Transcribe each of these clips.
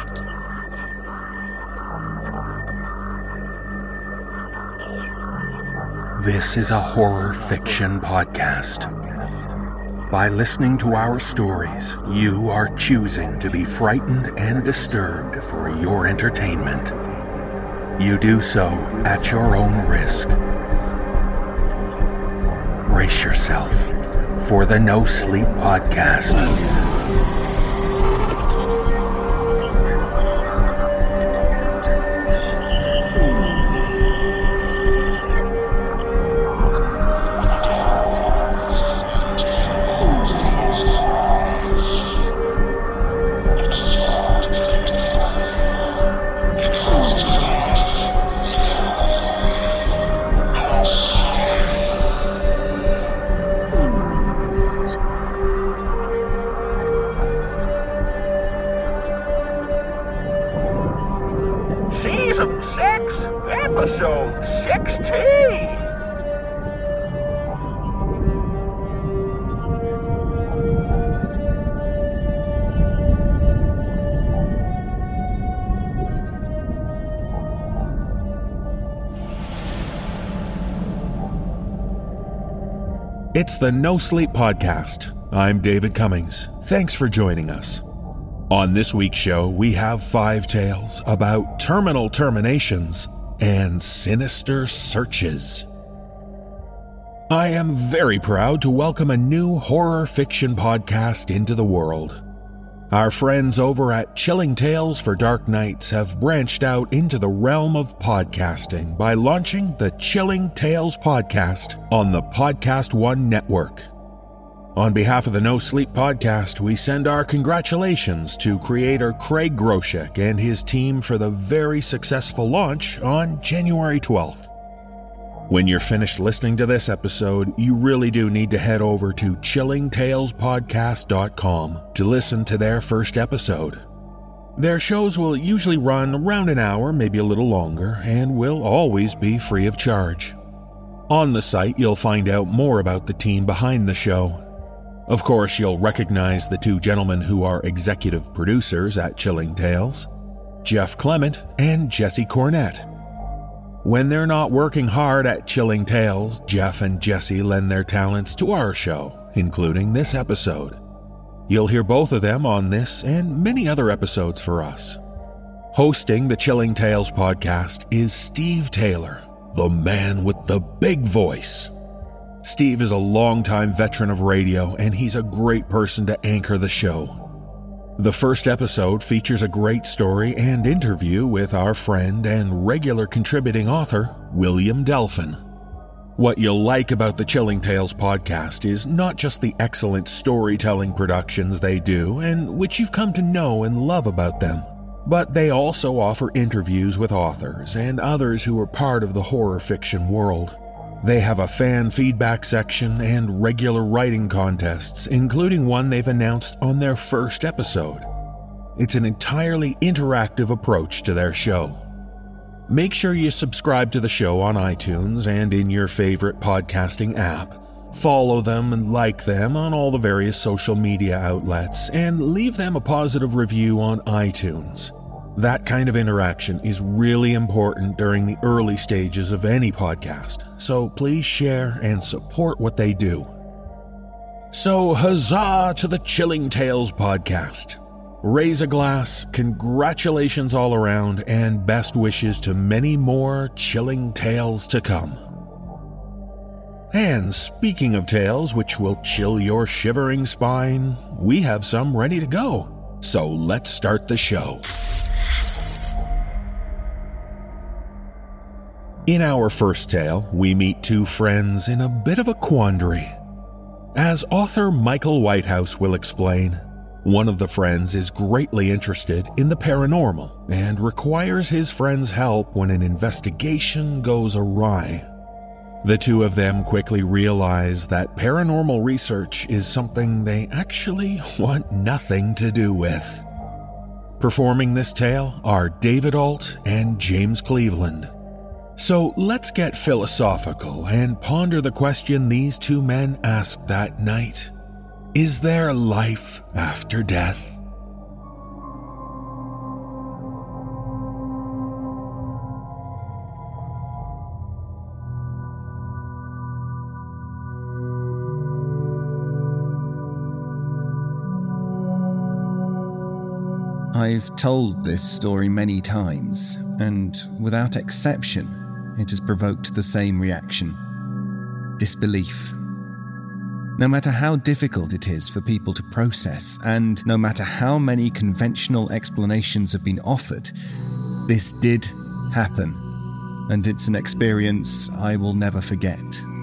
This is a horror fiction podcast. By listening to our stories, you are choosing to be frightened and disturbed for your entertainment. You do so at your own risk. Brace yourself for the No Sleep Podcast. Season 6, Episode 16. It's the No Sleep Podcast. I'm David Cummings. Thanks for joining us. On this week's show, we have 5 tales about terminal terminations and sinister searches. I am very proud to welcome a new horror fiction podcast into the world. Our friends over at Chilling Tales for Dark Nights have branched out into the realm of podcasting by launching the Chilling Tales podcast on the Podcast One network. On behalf of the No Sleep Podcast, we send our congratulations to creator Craig Groshek and his team for the very successful launch on January 12th. When you're finished listening to this episode, you really do need to head over to chillingtalespodcast.com to listen to their first episode. Their shows will usually run around an hour, maybe a little longer, and will always be free of charge. On the site, you'll find out more about the team behind the show. Of course, you'll recognize the 2 gentlemen who are executive producers at Chilling Tales, Jeff Clement and Jesse Cornett. When they're not working hard at Chilling Tales, Jeff and Jesse lend their talents to our show, including this episode. You'll hear both of them on this and many other episodes for us. Hosting the Chilling Tales podcast is Steve Taylor, the man with the big voice. Steve is a longtime veteran of radio, and he's a great person to anchor the show. The first episode features a great story and interview with our friend and regular contributing author, William Delphin. What you'll like about the Chilling Tales podcast is not just the excellent storytelling productions they do, and which you've come to know and love about them, but they also offer interviews with authors and others who are part of the horror fiction world. They have a fan feedback section and regular writing contests, including one they've announced on their first episode. It's an entirely interactive approach to their show. Make sure you subscribe to the show on iTunes and in your favorite podcasting app. Follow them and like them on all the various social media outlets, and leave them a positive review on iTunes. That kind of interaction is really important during the early stages of any podcast, so please share and support what they do. So huzzah to the Chilling Tales podcast. Raise a glass, congratulations all around, and best wishes to many more chilling tales to come. And speaking of tales which will chill your shivering spine, we have some ready to go. So let's start the show. In our first tale, we meet 2 friends in a bit of a quandary. As author Michael Whitehouse will explain, one of the friends is greatly interested in the paranormal and requires his friend's help when an investigation goes awry. The 2 of them quickly realize that paranormal research is something they actually want nothing to do with. Performing this tale are David Alt and James Cleveland. So let's get philosophical and ponder the question these 2 men asked that night. Is there life after death? I've told this story many times, and without exception, it has provoked the same reaction: disbelief. No matter how difficult it is for people to process, and no matter how many conventional explanations have been offered, this did happen, and it's an experience I will never forget.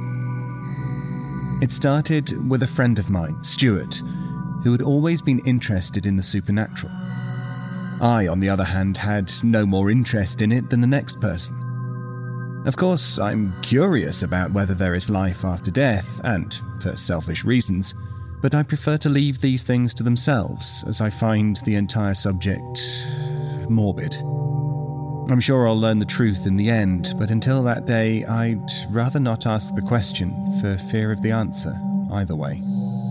It started with a friend of mine, Stuart, who had always been interested in the supernatural. I, on the other hand, had no more interest in it than the next person. Of course, I'm curious about whether there is life after death, and for selfish reasons, but I prefer to leave these things to themselves, as I find the entire subject morbid. I'm sure I'll learn the truth in the end, but until that day, I'd rather not ask the question for fear of the answer, either way.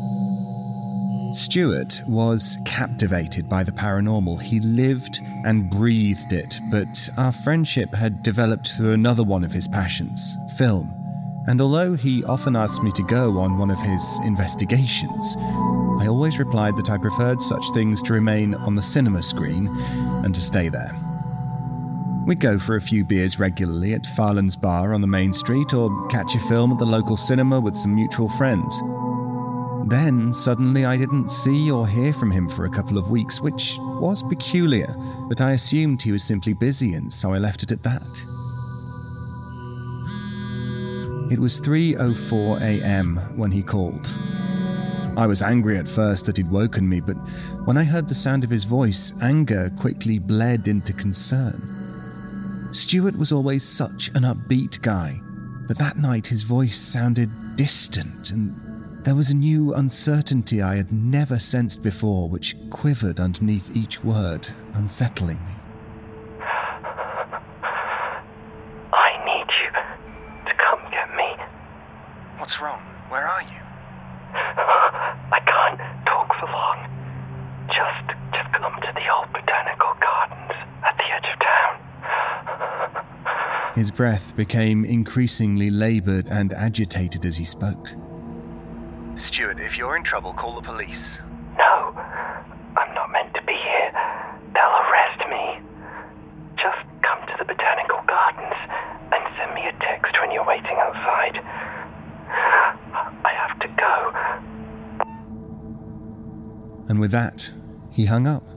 Stuart was captivated by the paranormal. He lived and breathed it, but our friendship had developed through another one of his passions, film. And although he often asked me to go on one of his investigations, I always replied that I preferred such things to remain on the cinema screen and to stay there. We'd go for a few beers regularly at Farland's Bar on the main street, or catch a film at the local cinema with some mutual friends. Then, suddenly, I didn't see or hear from him for a couple of weeks, which was peculiar, but I assumed he was simply busy, and so I left it at that. It was 3:04 a.m. when he called. I was angry at first that he'd woken me, but when I heard the sound of his voice, anger quickly bled into concern. Stuart was always such an upbeat guy, but that night his voice sounded distant, and there was a new uncertainty I had never sensed before, which quivered underneath each word, unsettling me. I need you to come get me. What's wrong? Where are you? I can't talk for long. Just come to the old botanical gardens at the edge of town. His breath became increasingly laboured and agitated as he spoke. Stuart, if you're in trouble, call the police. No, I'm not meant to be here. They'll arrest me. Just come to the botanical gardens and send me a text when you're waiting outside. I have to go. And with that, he hung up.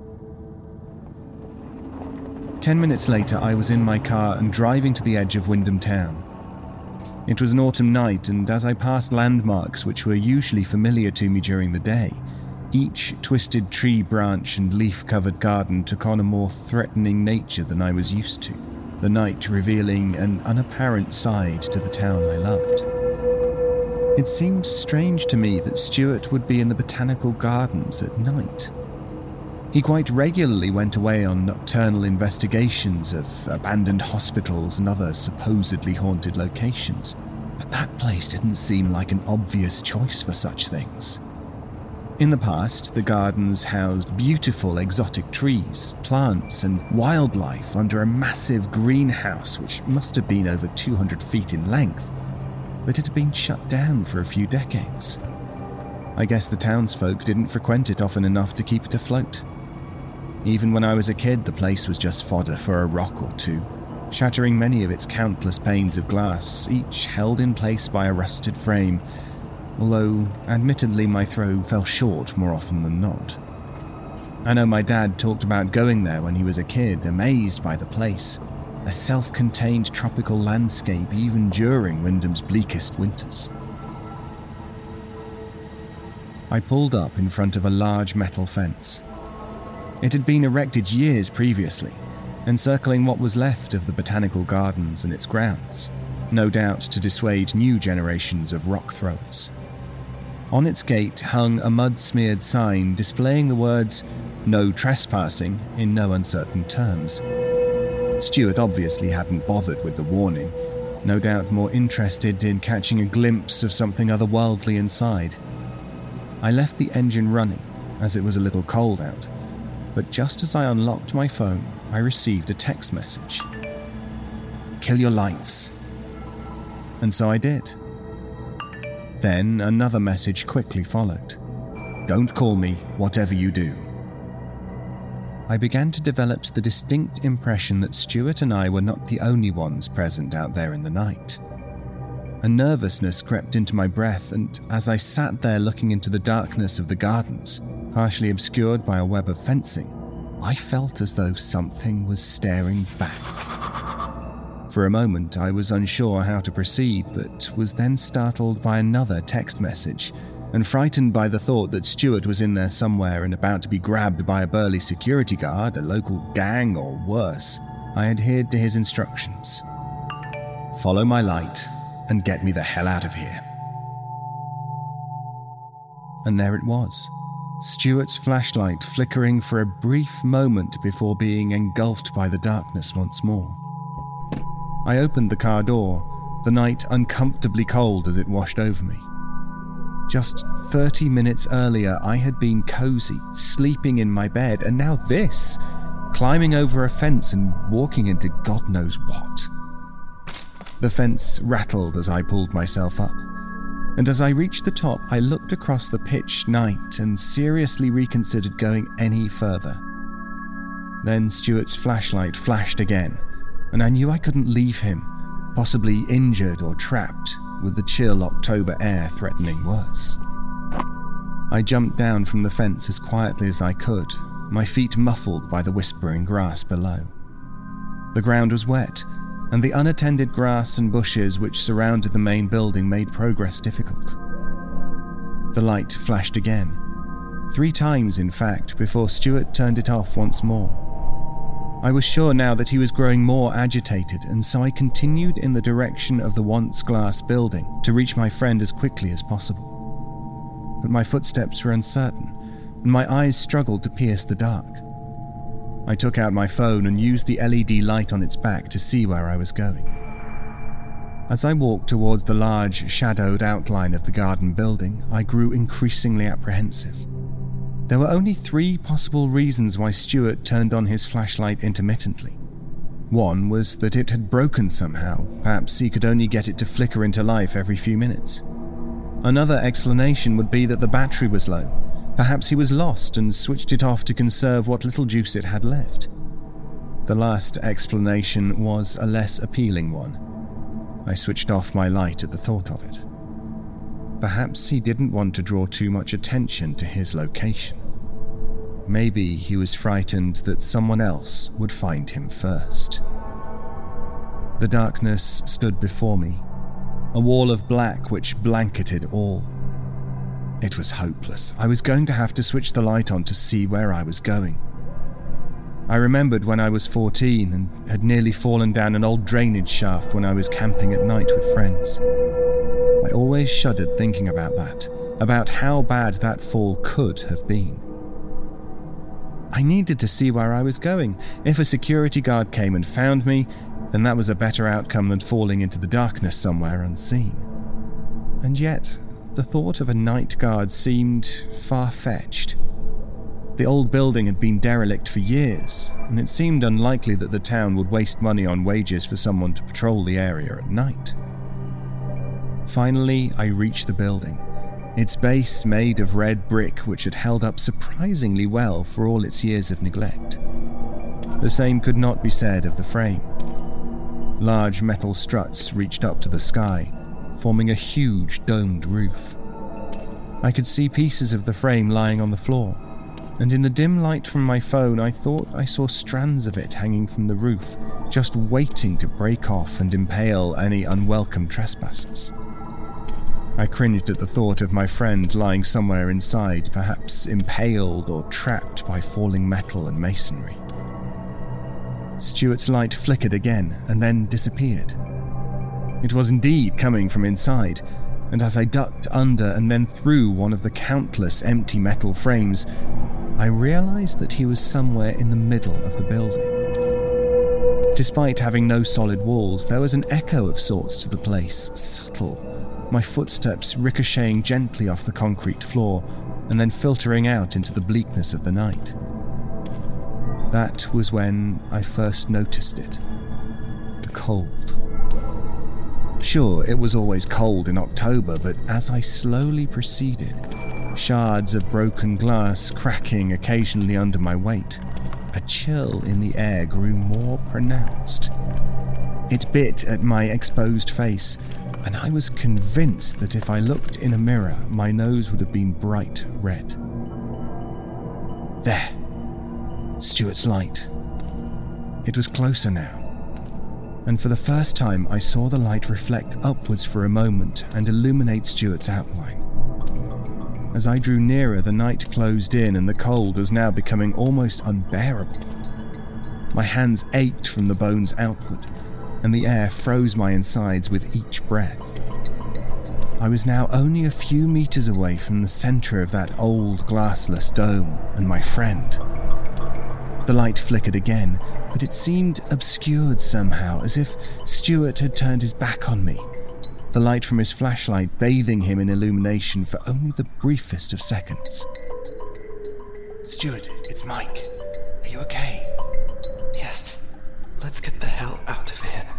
10 minutes later, I was in my car and driving to the edge of Wyndham Town. It was an autumn night, and as I passed landmarks which were usually familiar to me during the day, each twisted tree branch and leaf-covered garden took on a more threatening nature than I was used to, the night revealing an unapparent side to the town I loved. It seemed strange to me that Stuart would be in the botanical gardens at night. He quite regularly went away on nocturnal investigations of abandoned hospitals and other supposedly haunted locations, but that place didn't seem like an obvious choice for such things. In the past, the gardens housed beautiful exotic trees, plants, and wildlife under a massive greenhouse which must have been over 200 feet in length, but it had been shut down for a few decades. I guess the townsfolk didn't frequent it often enough to keep it afloat. Even when I was a kid, the place was just fodder for a rock or two, shattering many of its countless panes of glass, each held in place by a rusted frame, although admittedly my throw fell short more often than not. I know my dad talked about going there when he was a kid, amazed by the place, a self-contained tropical landscape even during Wyndham's bleakest winters. I pulled up in front of a large metal fence. It had been erected years previously, encircling what was left of the botanical gardens and its grounds, no doubt to dissuade new generations of rock throwers. On its gate hung a mud-smeared sign displaying the words, "No trespassing," in no uncertain terms. Stuart obviously hadn't bothered with the warning, no doubt more interested in catching a glimpse of something otherworldly inside. I left the engine running, as it was a little cold out, but just as I unlocked my phone, I received a text message. "Kill your lights." And so I did. Then another message quickly followed. "Don't call me, whatever you do." I began to develop the distinct impression that Stuart and I were not the only ones present out there in the night. A nervousness crept into my breath, and as I sat there looking into the darkness of the gardens, partially obscured by a web of fencing, I felt as though something was staring back. For a moment, I was unsure how to proceed, but was then startled by another text message, and frightened by the thought that Stuart was in there somewhere and about to be grabbed by a burly security guard, a local gang, or worse, I adhered to his instructions. Follow my light and get me the hell out of here. And there it was, Stuart's flashlight flickering for a brief moment before being engulfed by the darkness once more. I opened the car door, the night uncomfortably cold as it washed over me. Just 30 minutes earlier, I had been cozy, sleeping in my bed, and now this, climbing over a fence and walking into God knows what. The fence rattled as I pulled myself up, and as I reached the top, I looked across the pitch night and seriously reconsidered going any further. Then Stuart's flashlight flashed again, and I knew I couldn't leave him, possibly injured or trapped, with the chill October air threatening worse. I jumped down from the fence as quietly as I could, my feet muffled by the whispering grass below. The ground was wet, and the unattended grass and bushes which surrounded the main building made progress difficult. The light flashed again, 3 times in fact, before Stuart turned it off once more. I was sure now that he was growing more agitated, and so I continued in the direction of the once glass building to reach my friend as quickly as possible. But my footsteps were uncertain, and my eyes struggled to pierce the dark. I took out my phone and used the LED light on its back to see where I was going. As I walked towards the large, shadowed outline of the garden building, I grew increasingly apprehensive. There were only 3 possible reasons why Stuart turned on his flashlight intermittently. One was that it had broken somehow, perhaps he could only get it to flicker into life every few minutes. Another explanation would be that the battery was low. Perhaps he was lost and switched it off to conserve what little juice it had left. The last explanation was a less appealing one. I switched off my light at the thought of it. Perhaps he didn't want to draw too much attention to his location. Maybe he was frightened that someone else would find him first. The darkness stood before me, a wall of black which blanketed all. It was hopeless. I was going to have to switch the light on to see where I was going. I remembered when I was 14 and had nearly fallen down an old drainage shaft when I was camping at night with friends. I always shuddered thinking about that, about how bad that fall could have been. I needed to see where I was going. If a security guard came and found me, then that was a better outcome than falling into the darkness somewhere unseen. And yet, the thought of a night guard seemed far-fetched. The old building had been derelict for years, and it seemed unlikely that the town would waste money on wages for someone to patrol the area at night. Finally, I reached the building, its base made of red brick which had held up surprisingly well for all its years of neglect. The same could not be said of the frame. Large metal struts reached up to the sky, forming a huge domed roof. I could see pieces of the frame lying on the floor, and in the dim light from my phone I thought I saw strands of it hanging from the roof, just waiting to break off and impale any unwelcome trespassers. I cringed at the thought of my friend lying somewhere inside, perhaps impaled or trapped by falling metal and masonry. Stuart's light flickered again and then disappeared. It was indeed coming from inside, and as I ducked under and then through one of the countless empty metal frames, I realized that he was somewhere in the middle of the building. Despite having no solid walls, there was an echo of sorts to the place, subtle, my footsteps ricocheting gently off the concrete floor and then filtering out into the bleakness of the night. That was when I first noticed it. The cold. Sure, it was always cold in October, but as I slowly proceeded, shards of broken glass cracking occasionally under my weight, a chill in the air grew more pronounced. It bit at my exposed face, and I was convinced that if I looked in a mirror, my nose would have been bright red. There. Stuart's light. It was closer now, and for the first time I saw the light reflect upwards for a moment and illuminate Stuart's outline. As I drew nearer, the night closed in and the cold was now becoming almost unbearable. My hands ached from the bones outward, and the air froze my insides with each breath. I was now only a few meters away from the center of that old glassless dome and my friend. The light flickered again, but it seemed obscured somehow, as if Stuart had turned his back on me, the light from his flashlight bathing him in illumination for only the briefest of seconds. "Stuart, it's Mike. Are you okay?" "Yes. Let's get the hell out of here."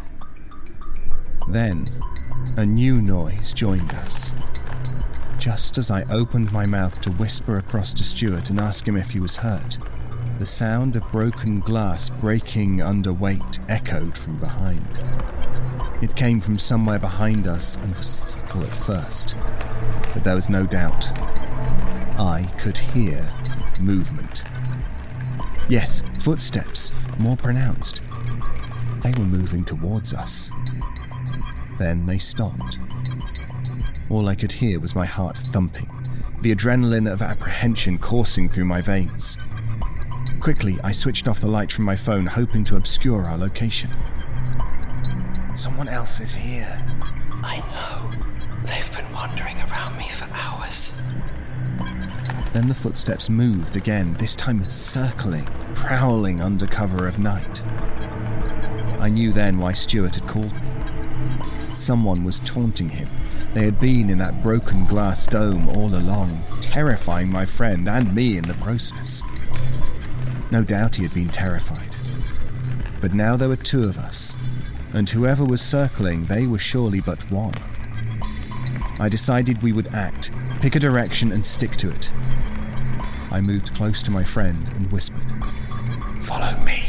Then, a new noise joined us. Just as I opened my mouth to whisper across to Stuart and ask him if he was hurt, the sound of broken glass breaking under weight echoed from behind. It came from somewhere behind us and was subtle at first, but there was no doubt. I could hear movement. Yes, footsteps, more pronounced. They were moving towards us. Then they stopped. All I could hear was my heart thumping, the adrenaline of apprehension coursing through my veins. Quickly, I switched off the light from my phone, hoping to obscure our location. "Someone else is here." "I know. They've been wandering around me for hours." Then the footsteps moved again, this time circling, prowling under cover of night. I knew then why Stuart had called me. Someone was taunting him. They had been in that broken glass dome all along, terrifying my friend and me in the process. No doubt he had been terrified. But now there were two of us, and whoever was circling, they were surely but one. I decided we would act, pick a direction and stick to it. I moved close to my friend and whispered, "Follow me."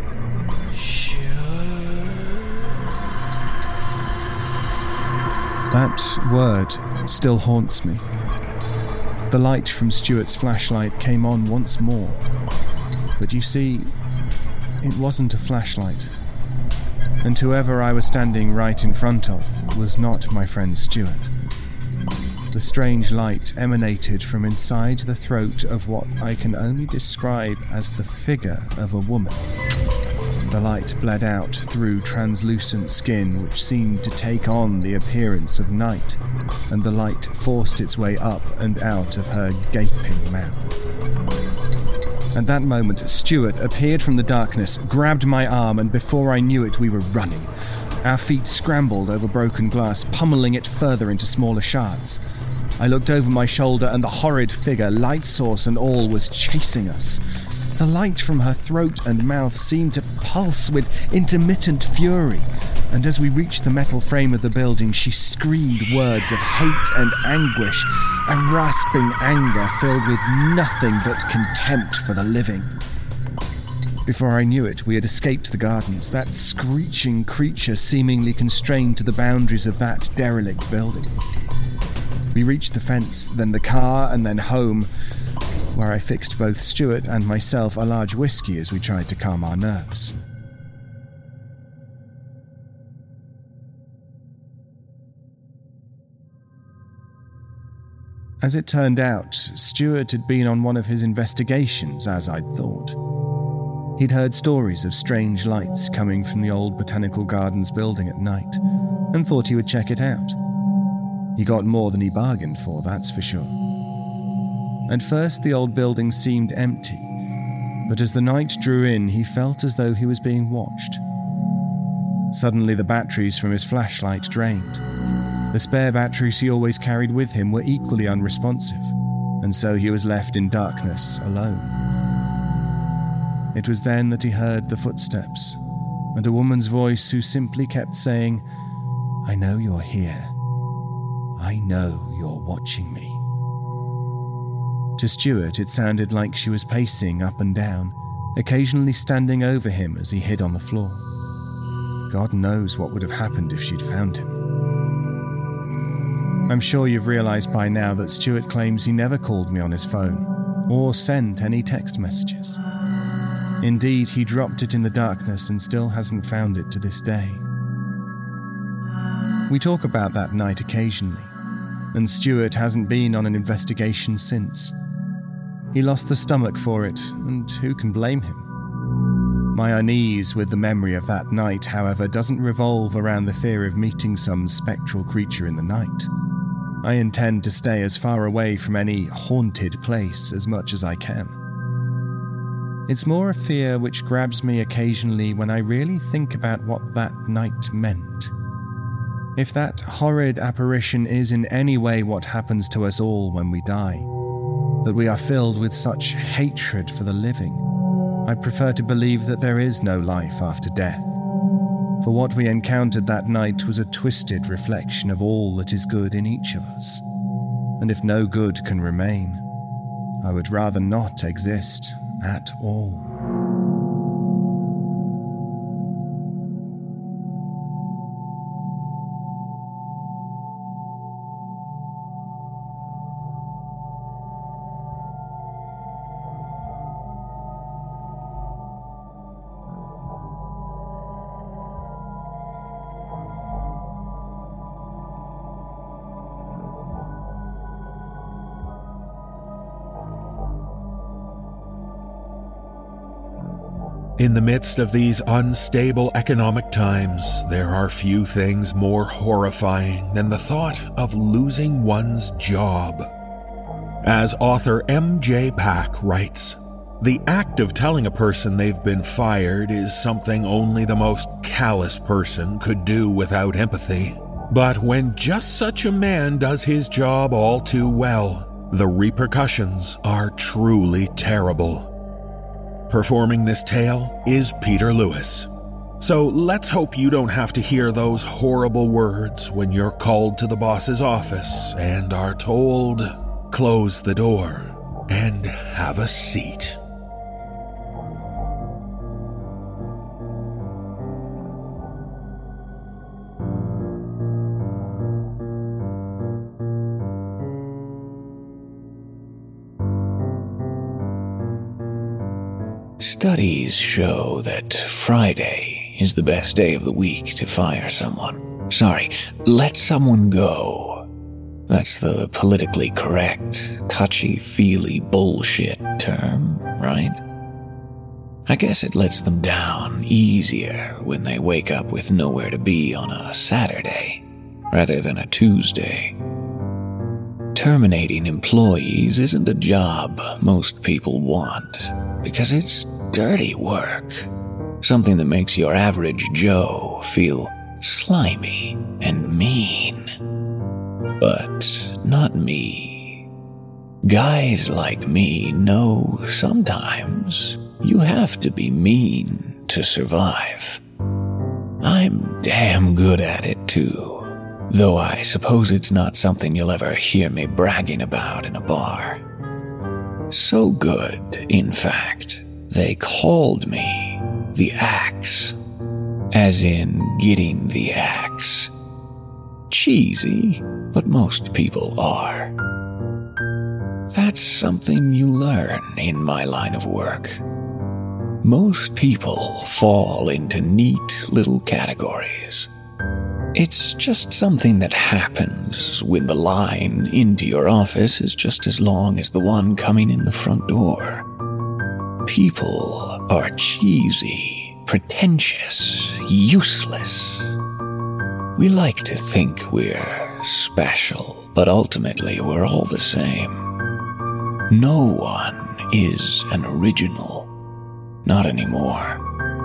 That word still haunts me. The light from Stuart's flashlight came on once more. But you see, it wasn't a flashlight. And whoever I was standing right in front of was not my friend Stuart. The strange light emanated from inside the throat of what I can only describe as the figure of a woman. The light bled out through translucent skin which seemed to take on the appearance of night, and the light forced its way up and out of her gaping mouth. At that moment, Stuart appeared from the darkness, grabbed my arm, and before I knew it, we were running. Our feet scrambled over broken glass, pummeling it further into smaller shards. I looked over my shoulder, and the horrid figure, light source and all, was chasing us. The light from her throat and mouth seemed to pulse with intermittent fury, and as we reached the metal frame of the building, she screamed words of hate and anguish, a rasping anger filled with nothing but contempt for the living. Before I knew it, we had escaped the gardens, that screeching creature seemingly constrained to the boundaries of that derelict building. We reached the fence, then the car, and then home, where I fixed both Stuart and myself a large whiskey as we tried to calm our nerves. As it turned out, Stuart had been on one of his investigations, as I'd thought. He'd heard stories of strange lights coming from the old Botanical Gardens building at night, and thought he would check it out. He got more than he bargained for, that's for sure. At first, the old building seemed empty, but as the night drew in, he felt as though he was being watched. Suddenly, the batteries from his flashlight drained. The spare batteries he always carried with him were equally unresponsive, and so he was left in darkness alone. It was then that he heard the footsteps, and a woman's voice who simply kept saying, "I know you're here. I know you're watching me." To Stuart, it sounded like she was pacing up and down, occasionally standing over him as he hid on the floor. God knows what would have happened if she'd found him. I'm sure you've realised by now that Stuart claims he never called me on his phone or sent any text messages. Indeed, he dropped it in the darkness and still hasn't found it to this day. We talk about that night occasionally, and Stuart hasn't been on an investigation since. He lost the stomach for it, and who can blame him? My unease with the memory of that night, however, doesn't revolve around the fear of meeting some spectral creature in the night. I intend to stay as far away from any haunted place as much as I can. It's more a fear which grabs me occasionally when I really think about what that night meant. If that horrid apparition is in any way what happens to us all when we die, that we are filled with such hatred for the living, I prefer to believe that there is no life after death. For what we encountered that night was a twisted reflection of all that is good in each of us. And if no good can remain, I would rather not exist at all. In the midst of these unstable economic times, there are few things more horrifying than the thought of losing one's job. As author M.J. Pack writes, the act of telling a person they've been fired is something only the most callous person could do without empathy. But when just such a man does his job all too well, the repercussions are truly terrible. Performing this tale is Peter Lewis. So let's hope you don't have to hear those horrible words when you're called to the boss's office and are told, close the door and have a seat. Studies show that Friday is the best day of the week to fire someone. Sorry, let someone go. That's the politically correct, touchy-feely bullshit term, right? I guess it lets them down easier when they wake up with nowhere to be on a Saturday, rather than a Tuesday. Terminating employees isn't a job most people want, because it's dirty work. Something that makes your average Joe feel slimy and mean. But not me. Guys like me know sometimes you have to be mean to survive. I'm damn good at it too, though I suppose it's not something you'll ever hear me bragging about in a bar. So good, in fact, they called me the Axe, as in getting the axe. Cheesy, but most people are. That's something you learn in my line of work. Most people fall into neat little categories. It's just something that happens when the line into your office is just as long as the one coming in the front door. People are cheesy, pretentious, useless. We like to think we're special, but ultimately we're all the same. No one is an original. Not anymore.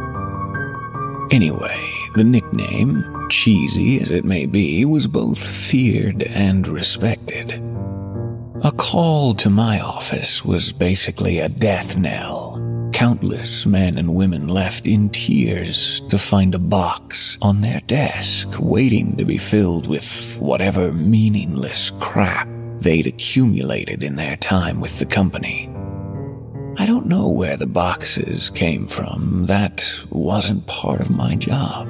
Anyway, the nickname, cheesy as it may be, was both feared and respected. A call to my office was basically a death knell. Countless men and women left in tears to find a box on their desk waiting to be filled with whatever meaningless crap they'd accumulated in their time with the company. I don't know where the boxes came from. That wasn't part of my job.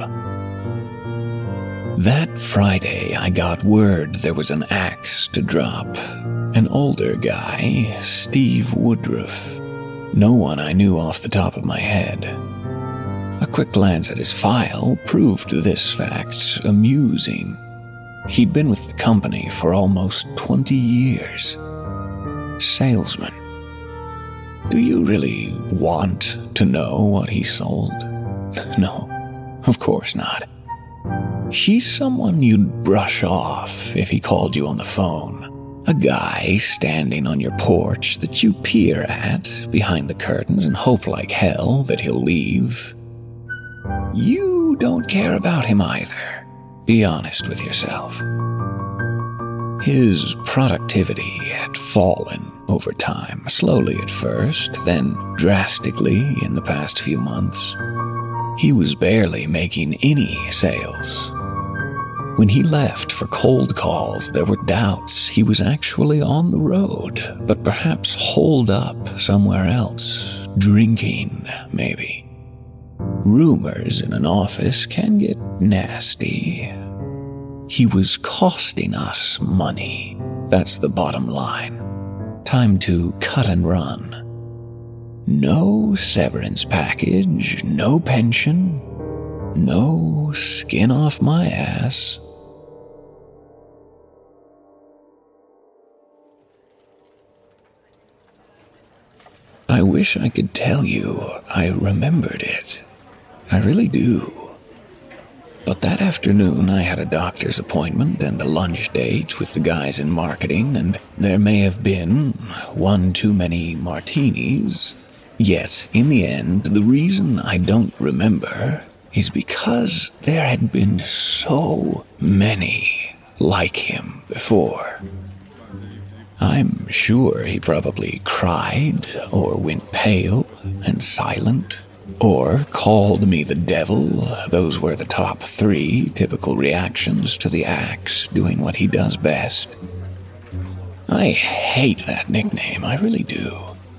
That Friday, I got word there was an axe to drop. An older guy, Steve Woodruff. No one I knew off the top of my head. A quick glance at his file proved this fact amusing. He'd been with the company for almost 20 years. Salesman. Do you really want to know what he sold? No, of course not. He's someone you'd brush off if he called you on the phone. A guy standing on your porch that you peer at behind the curtains and hope like hell that he'll leave. You don't care about him either. Be honest with yourself. His productivity had fallen over time, slowly at first, then drastically in the past few months. He was barely making any sales. When he left for cold calls, there were doubts he was actually on the road, but perhaps holed up somewhere else, drinking, maybe. Rumors in an office can get nasty. He was costing us money. That's the bottom line. Time to cut and run. No severance package, no pension, no skin off my ass. I wish I could tell you I remembered it. I really do. But that afternoon I had a doctor's appointment and a lunch date with the guys in marketing, and there may have been one too many martinis. Yet, in the end, the reason I don't remember is because there had been so many like him before. I'm sure he probably cried, or went pale and silent, or called me the devil. Those were the top 3 typical reactions to the axe doing what he does best. I hate that nickname, I really do.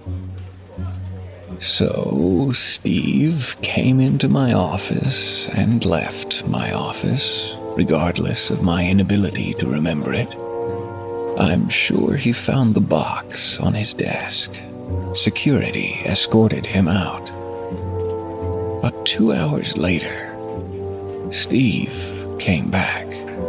So, Steve came into my office and left my office, regardless of my inability to remember it. I'm sure he found the box on his desk. Security escorted him out. But 2 hours later, Steve came back.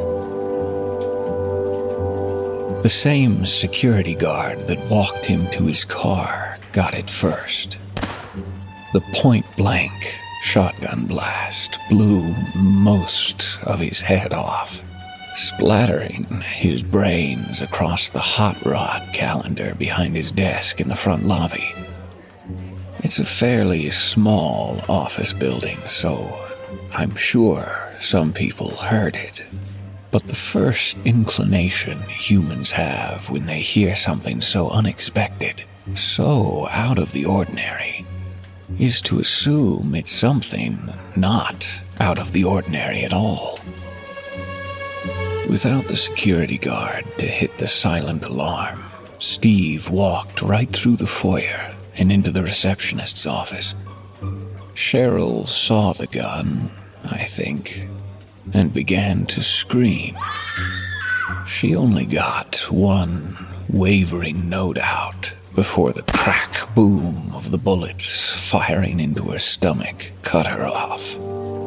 The same security guard that walked him to his car got it first. The point-blank shotgun blast blew most of his head off, splattering his brains across the hot rod calendar behind his desk in the front lobby. It's a fairly small office building, so I'm sure some people heard it. But the first inclination humans have when they hear something so unexpected, so out of the ordinary, is to assume it's something not out of the ordinary at all. Without the security guard to hit the silent alarm, Steve walked right through the foyer and into the receptionist's office. Cheryl saw the gun, I think, and began to scream. She only got one wavering note out before the crack boom of the bullets firing into her stomach cut her off.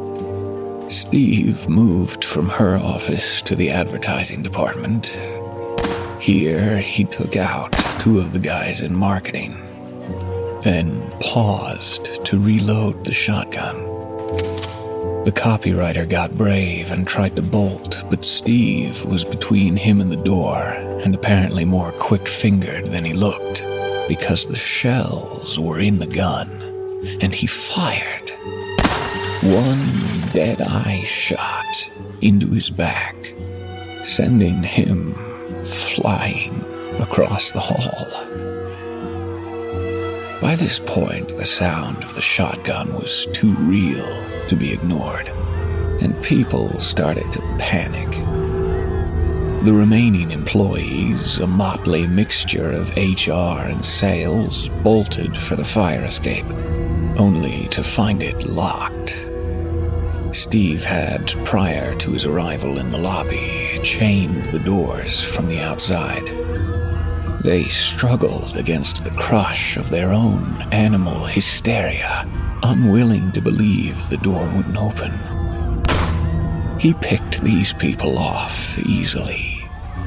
Steve moved from her office to the advertising department. Here, he took out 2 of the guys in marketing, then paused to reload the shotgun. The copywriter got brave and tried to bolt, but Steve was between him and the door, and apparently more quick-fingered than he looked, because the shells were in the gun, and he fired. One dead-eye shot into his back, sending him flying across the hall. By this point, the sound of the shotgun was too real to be ignored, and people started to panic. The remaining employees, a motley mixture of HR and sales, bolted for the fire escape, only to find it locked. Steve had, prior to his arrival in the lobby, chained the doors from the outside. They struggled against the crush of their own animal hysteria, unwilling to believe the door wouldn't open. He picked these people off easily.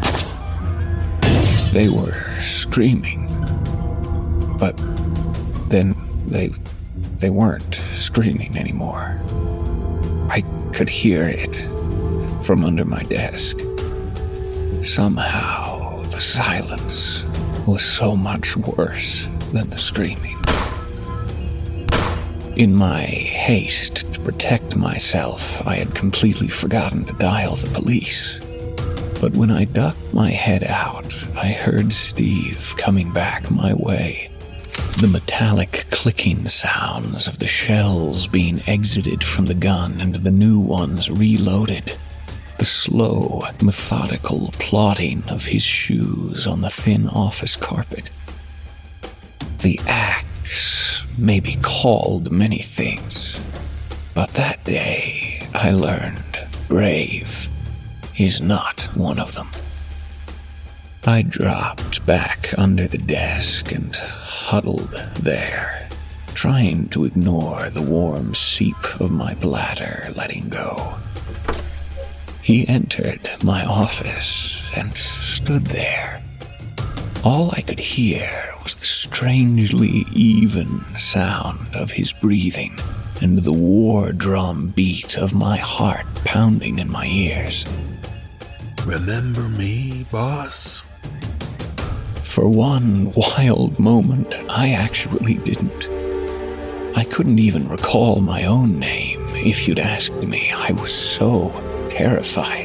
They were screaming, but then they weren't screaming anymore. I could hear it from under my desk. Somehow, the silence was so much worse than the screaming. In my haste to protect myself, I had completely forgotten to dial the police. But when I ducked my head out, I heard Steve coming back my way. The metallic clicking sounds of the shells being exited from the gun and the new ones reloaded. The slow, methodical plodding of his shoes on the thin office carpet. The axe may be called many things, but that day I learned brave is not one of them. I dropped back under the desk and huddled there, trying to ignore the warm seep of my bladder letting go. He entered my office and stood there. All I could hear was the strangely even sound of his breathing and the war drum beat of my heart pounding in my ears. Remember me, boss? For one wild moment, I actually didn't. I couldn't even recall my own name if you'd asked me. I was so terrified.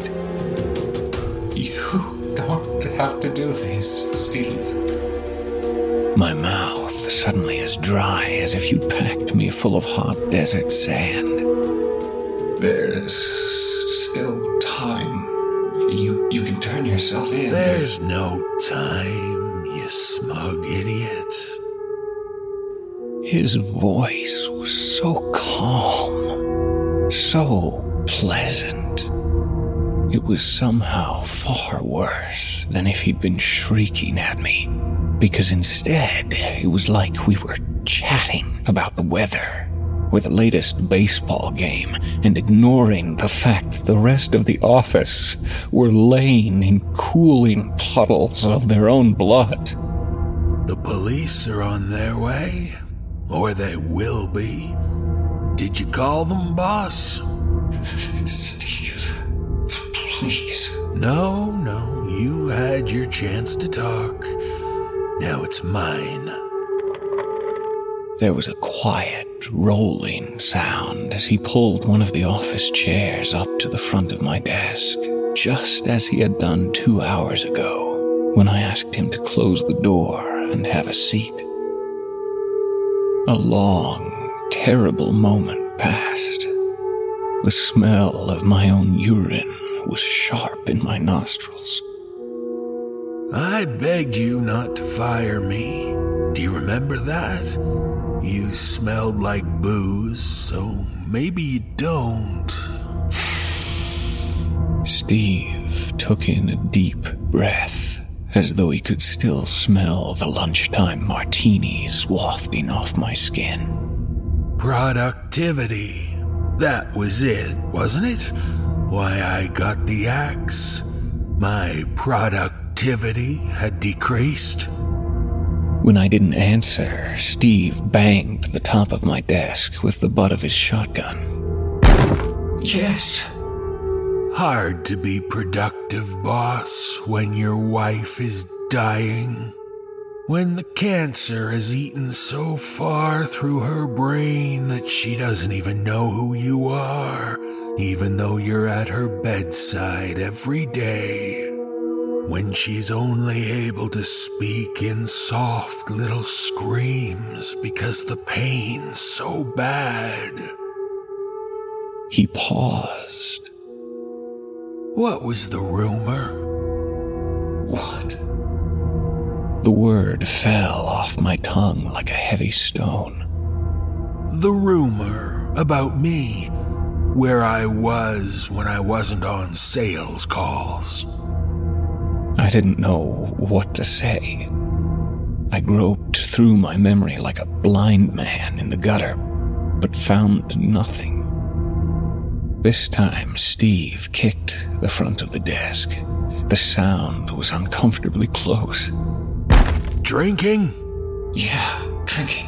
You don't have to do this, Steve. My mouth suddenly as dry as if you'd packed me full of hot desert sand. There's still time. You can turn yourself in. There's no time, you smug idiot. His voice was so calm, so pleasant. It was somehow far worse than if he'd been shrieking at me, because instead it was like we were chatting about the weather or the latest baseball game and ignoring the fact the rest of the office were laying in cooling puddles of their own blood. The police are on their way, or they will be. Did you call them, boss? Steve, please. No, you had your chance to talk. Now it's mine. There was a quiet, rolling sound as he pulled one of the office chairs up to the front of my desk, just as he had done 2 hours ago when I asked him to close the door and have a seat. A long, terrible moment passed. The smell of my own urine was sharp in my nostrils. I begged you not to fire me. Do you remember that? You smelled like booze, so maybe you don't. Steve took in a deep breath, as though he could still smell the lunchtime martinis wafting off my skin. Productivity. That was it, wasn't it? Why I got the axe. My productivity had decreased. When I didn't answer, Steve banged the top of my desk with the butt of his shotgun. Yes. Hard to be productive, boss, when your wife is dying. When the cancer has eaten so far through her brain that she doesn't even know who you are, even though you're at her bedside every day. When she's only able to speak in soft little screams because the pain's so bad. He paused. What was the rumor? What? The word fell off my tongue like a heavy stone. The rumor about me, where I was when I wasn't on sales calls. I didn't know what to say. I groped through my memory like a blind man in the gutter, but found nothing. This time, Steve kicked the front of the desk. The sound was uncomfortably close. Drinking? Yeah, drinking.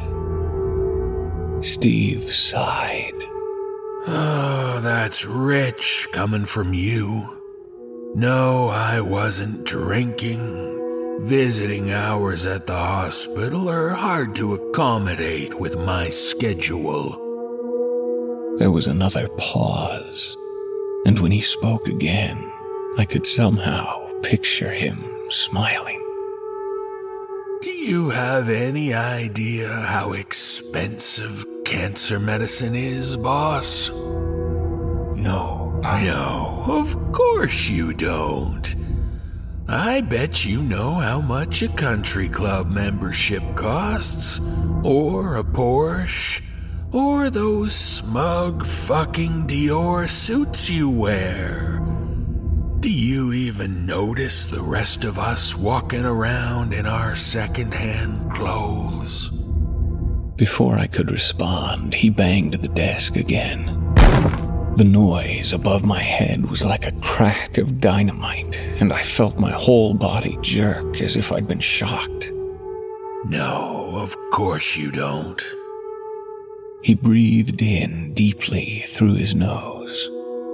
Steve sighed. Oh, that's rich coming from you. No, I wasn't drinking. Visiting hours at the hospital are hard to accommodate with my schedule. There was another pause, and when he spoke again, I could somehow picture him smiling. Do you have any idea how expensive cancer medicine is, boss? No, No, of course you don't. I bet you know how much a country club membership costs, or a Porsche, or those smug fucking Dior suits you wear. Do you even notice the rest of us walking around in our second-hand clothes? Before I could respond, he banged the desk again. The noise above my head was like a crack of dynamite, and I felt my whole body jerk as if I'd been shocked. No, of course you don't. He breathed in deeply through his nose.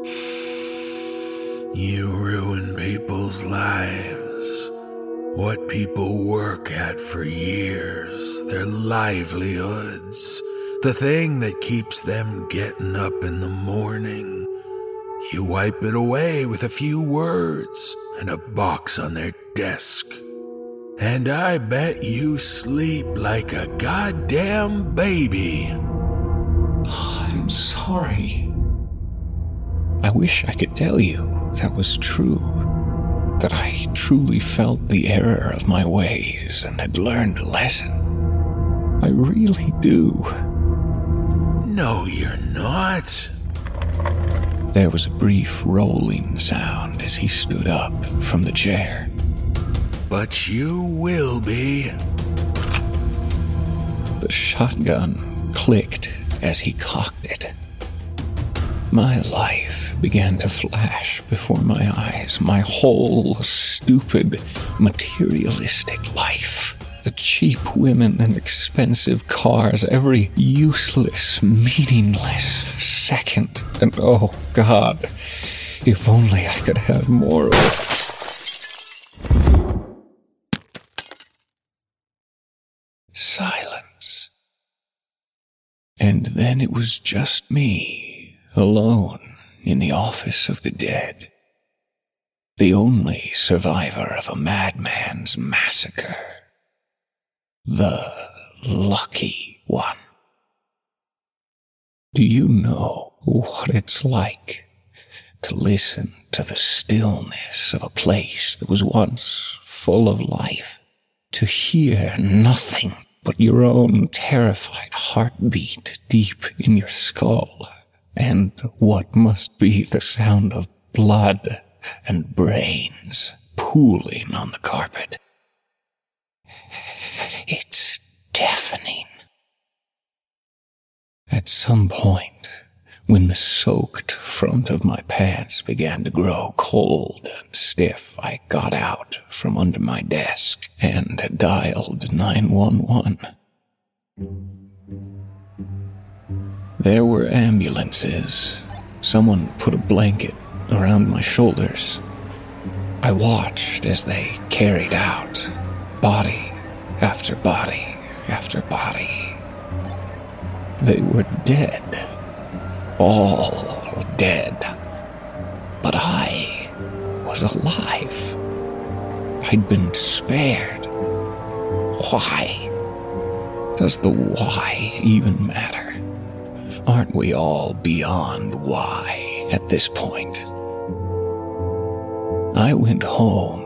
You ruin people's lives. What people work at for years, their livelihoods, the thing that keeps them getting up in the morning. You wipe it away with a few words and a box on their desk. And I bet you sleep like a goddamn baby. I'm sorry. I wish I could tell you that was true, that I truly felt the error of my ways and had learned a lesson. I really do. No, you're not. There was a brief rolling sound as he stood up from the chair. But you will be. The shotgun clicked as he cocked it. My life began to flash before my eyes, my whole stupid, materialistic life. The cheap women and expensive cars, every useless, meaningless second. And oh God, if only I could have more of it. Silence. And then it was just me, alone in the office of the dead. The only survivor of a madman's massacre. The lucky one. Do you know what it's like to listen to the stillness of a place that was once full of life? To hear nothing but your own terrified heartbeat deep in your skull, and what must be the sound of blood and brains pooling on the carpet. It's deafening. At some point, when the soaked front of my pants began to grow cold and stiff, I got out from under my desk and dialed 911. There were ambulances. Someone put a blanket around my shoulders. I watched as they carried out body after body after body. They were dead. All dead. But I was alive. I'd been spared. Why? Does the why even matter? Aren't we all beyond why at this point? I went home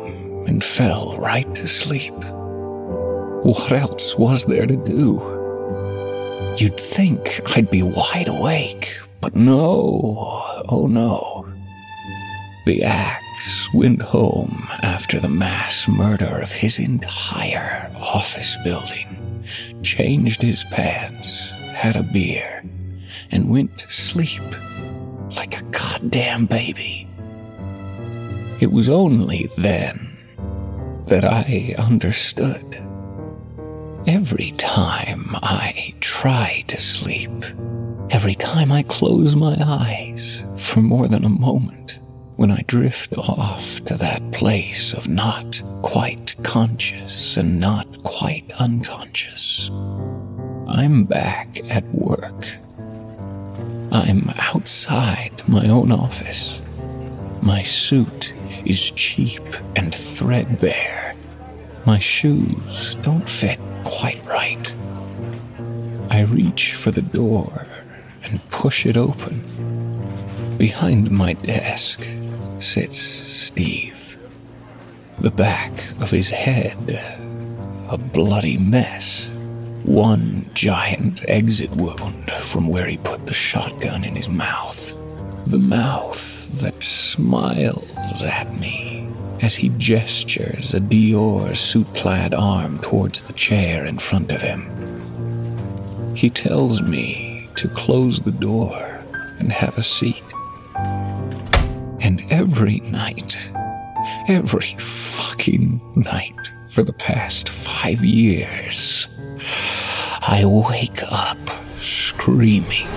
and fell right to sleep. What else was there to do? You'd think I'd be wide awake, but no, oh no. The axe went home after the mass murder of his entire office building, changed his pants, had a beer, and went to sleep like a goddamn baby. It was only then that I understood. Every time I try to sleep, every time I close my eyes for more than a moment, when I drift off to that place of not quite conscious and not quite unconscious, I'm back at work. I'm outside my own office. My suit is cheap and threadbare. My shoes don't fit quite right. I reach for the door and push it open. Behind my desk sits Steve. The back of his head, a bloody mess. One giant exit wound from where he put the shotgun in his mouth. The mouth that smiles at me as he gestures a Dior suit-clad arm towards the chair in front of him. He tells me to close the door and have a seat. And every night, every fucking night for the past 5 years, I wake up screaming.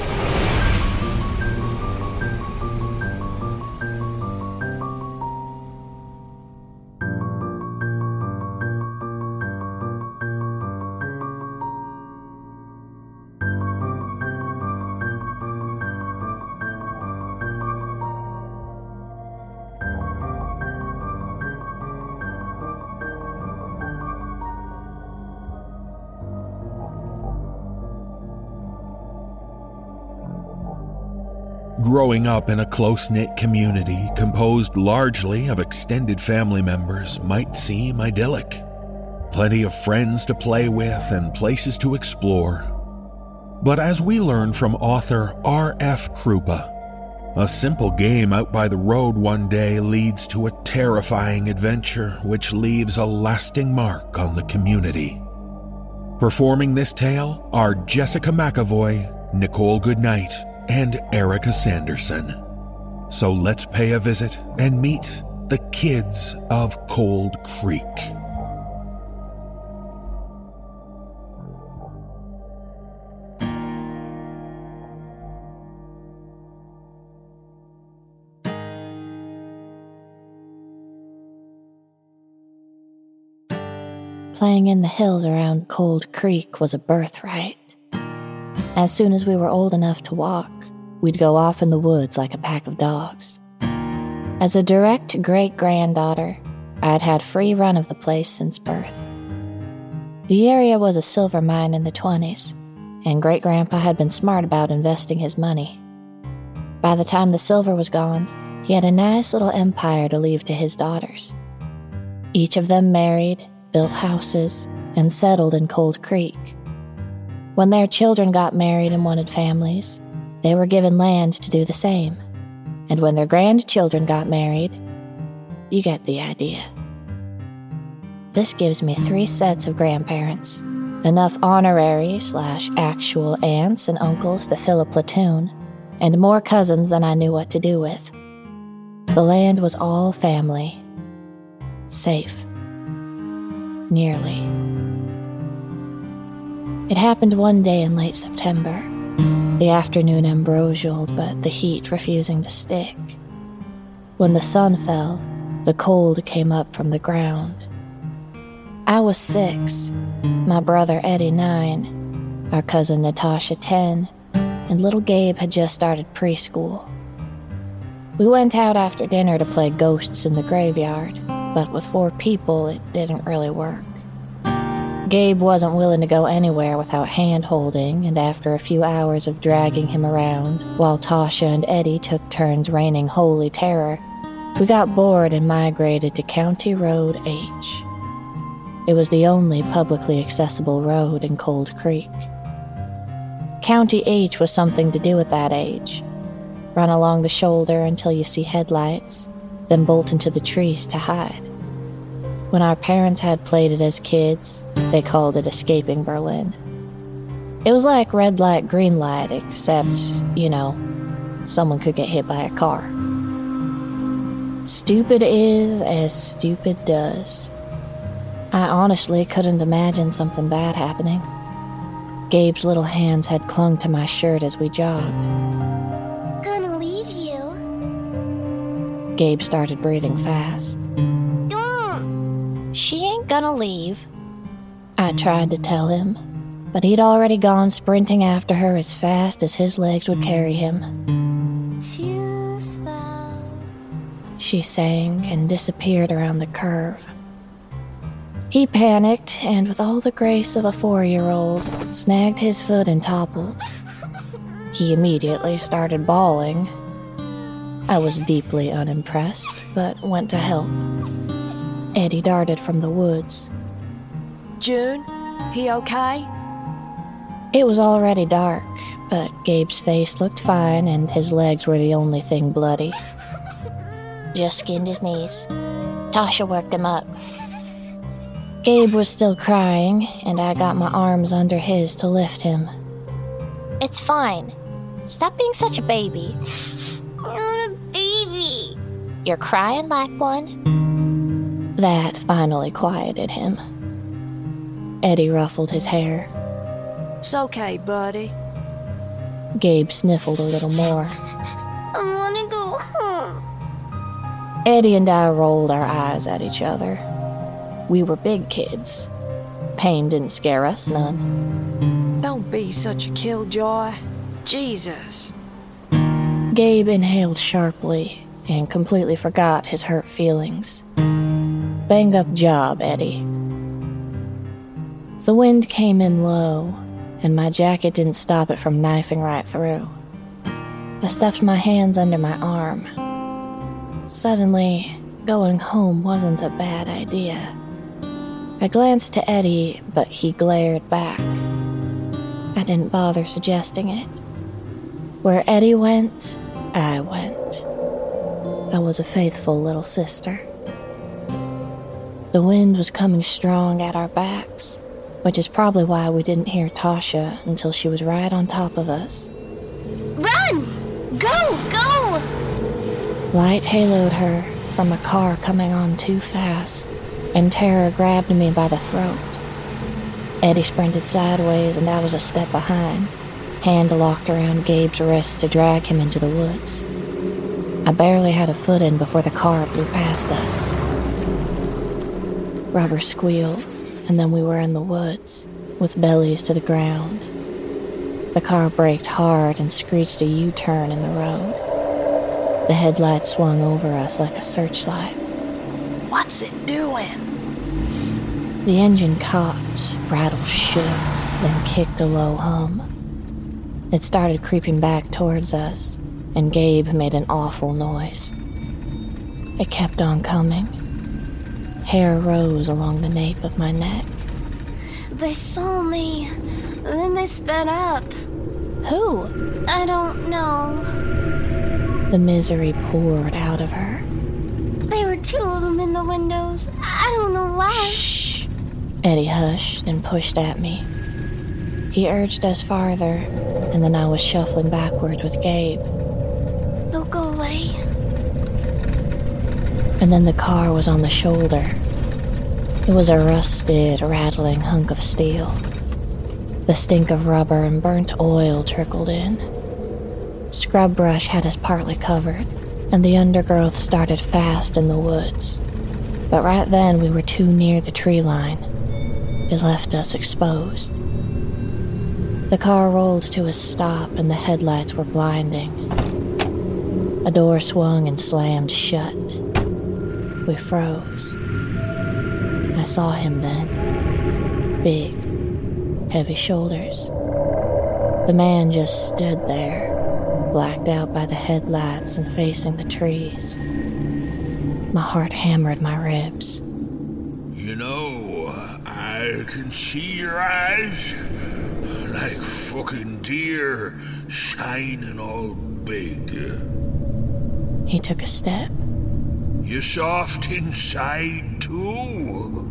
Growing up in a close-knit community composed largely of extended family members might seem idyllic. Plenty of friends to play with and places to explore. But as we learn from author R.F. Krupa, a simple game out by the road one day leads to a terrifying adventure which leaves a lasting mark on the community. Performing this tale are Jessica McAvoy, Nicole Goodnight, and Erica Sanderson. So let's pay a visit and meet the kids of Cold Creek. Playing in the hills around Cold Creek was a birthright. As soon as we were old enough to walk, we'd go off in the woods like a pack of dogs. As a direct great-granddaughter, I'd had free run of the place since birth. The area was a silver mine in the 20s, and Great-Grandpa had been smart about investing his money. By the time the silver was gone, he had a nice little empire to leave to his daughters. Each of them married, built houses, and settled in Cold Creek. When their children got married and wanted families, they were given land to do the same. And when their grandchildren got married, you get the idea. This gives me 3 sets of grandparents, enough honorary/actual aunts and uncles to fill a platoon, and more cousins than I knew what to do with. The land was all family. Safe. Nearly. It happened one day in late September, the afternoon ambrosial, but the heat refusing to stick. When the sun fell, the cold came up from the ground. I was 6, my brother Eddie 9, our cousin Natasha 10, and little Gabe had just started preschool. We went out after dinner to play ghosts in the graveyard, but with 4 people it didn't really work. Gabe wasn't willing to go anywhere without hand-holding, and after a few hours of dragging him around, while Tasha and Eddie took turns raining holy terror, We got bored and migrated to County Road H. It was the only publicly accessible road in Cold Creek. County H was something to do at that age. Run along the shoulder until you see headlights, then bolt into the trees to hide. When our parents had played it as kids, they called it Escaping Berlin. It was like red light, green light, except, someone could get hit by a car. Stupid is as stupid does. I honestly couldn't imagine something bad happening. Gabe's little hands had clung to my shirt as we jogged. Gonna leave you. Gabe started breathing fast. Don't. She ain't gonna leave. I tried to tell him, but he'd already gone sprinting after her as fast as his legs would carry him. Too slow. She sang and disappeared around the curve. He panicked and, with all the grace of a 4-year-old, snagged his foot and toppled. He immediately started bawling. I was deeply unimpressed, but went to help. Eddie darted from the woods. June, he okay? It was already dark, but Gabe's face looked fine and his legs were the only thing bloody. Just skinned his knees. Tasha worked him up. Gabe was still crying, and I got my arms under his to lift him. It's fine. Stop being such a baby. I'm not a baby. You're crying like one. That finally quieted him. Eddie ruffled his hair. It's okay, buddy. Gabe sniffled a little more. I want to go home. Eddie and I rolled our eyes at each other. We were big kids. Pain didn't scare us none. Don't be such a killjoy. Jesus. Gabe inhaled sharply and completely forgot his hurt feelings. Bang up job, Eddie. The wind came in low, and my jacket didn't stop it from knifing right through. I stuffed my hands under my arm. Suddenly, going home wasn't a bad idea. I glanced to Eddie, but he glared back. I didn't bother suggesting it. Where Eddie went, I went. I was a faithful little sister. The wind was coming strong at our backs, which is probably why we didn't hear Tasha until she was right on top of us. Run! Go! Go! Light haloed her from a car coming on too fast, and terror grabbed me by the throat. Eddie sprinted sideways and I was a step behind, hand locked around Gabe's wrist to drag him into the woods. I barely had a foot in before the car blew past us. Rubber squealed, and then we were in the woods, with bellies to the ground. The car braked hard and screeched a U-turn in the road. The headlight swung over us like a searchlight. What's it doing? The engine caught, rattle shook, then kicked a low hum. It started creeping back towards us, and Gabe made an awful noise. It kept on coming. Hair rose along the nape of my neck. They saw me. Then they sped up. Who? I don't know. The misery poured out of her. There were 2 of them in the windows. I don't know why. Shh. Eddie hushed and pushed at me. He urged us farther, and then I was shuffling backwards with Gabe. They'll go away. And then the car was on the shoulder. It was a rusted, rattling hunk of steel. The stink of rubber and burnt oil trickled in. Scrub brush had us partly covered, and the undergrowth started fast in the woods. But right then we were too near the tree line. It left us exposed. The car rolled to a stop and the headlights were blinding. A door swung and slammed shut. We froze. I saw him then. Big, heavy shoulders. The man just stood there, blacked out by the headlights and facing the trees. My heart hammered my ribs. You know, I can see your eyes like fucking deer shining all big. He took a step. You soft inside, too?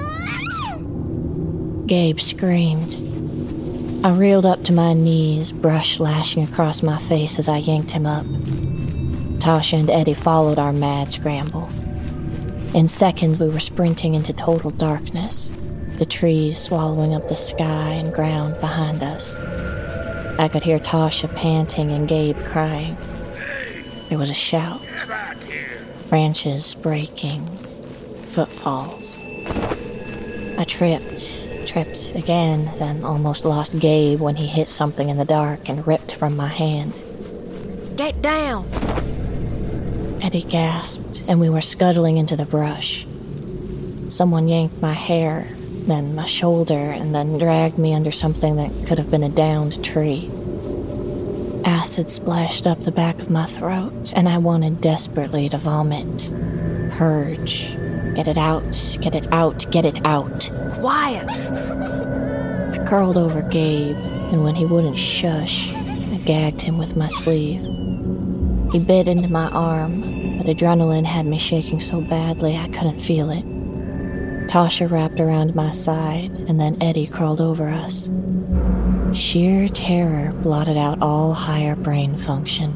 Gabe screamed. I reeled up to my knees, brush lashing across my face as I yanked him up. Tasha and Eddie followed our mad scramble. In seconds, we were sprinting into total darkness, the trees swallowing up the sky and ground behind us. I could hear Tasha panting and Gabe crying. There was a shout. Branches breaking. Footfalls. I tripped again, then almost lost Gabe when he hit something in the dark and ripped from my hand. Get down! Eddie gasped, and we were scuttling into the brush. Someone yanked my hair, then my shoulder, and then dragged me under something that could have been a downed tree. Acid splashed up the back of my throat, and I wanted desperately to vomit. Purge. Get it out, get it out, get it out. Quiet! I curled over Gabe, and when he wouldn't shush, I gagged him with my sleeve. He bit into my arm, but adrenaline had me shaking so badly I couldn't feel it. Tasha wrapped around my side, and then Eddie crawled over us. Sheer terror blotted out all higher brain function.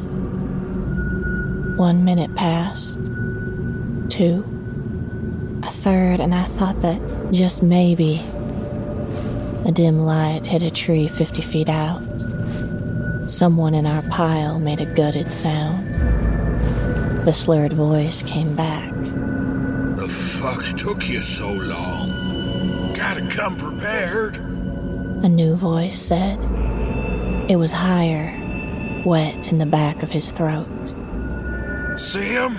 1 minute passed. 2. A third, and I thought that just maybe a dim light hit a tree 50 feet out. Someone in our pile made a gutted sound. The slurred voice came back. The fuck took you so long? Gotta come prepared. A new voice said. It was higher, wet in the back of his throat. See him?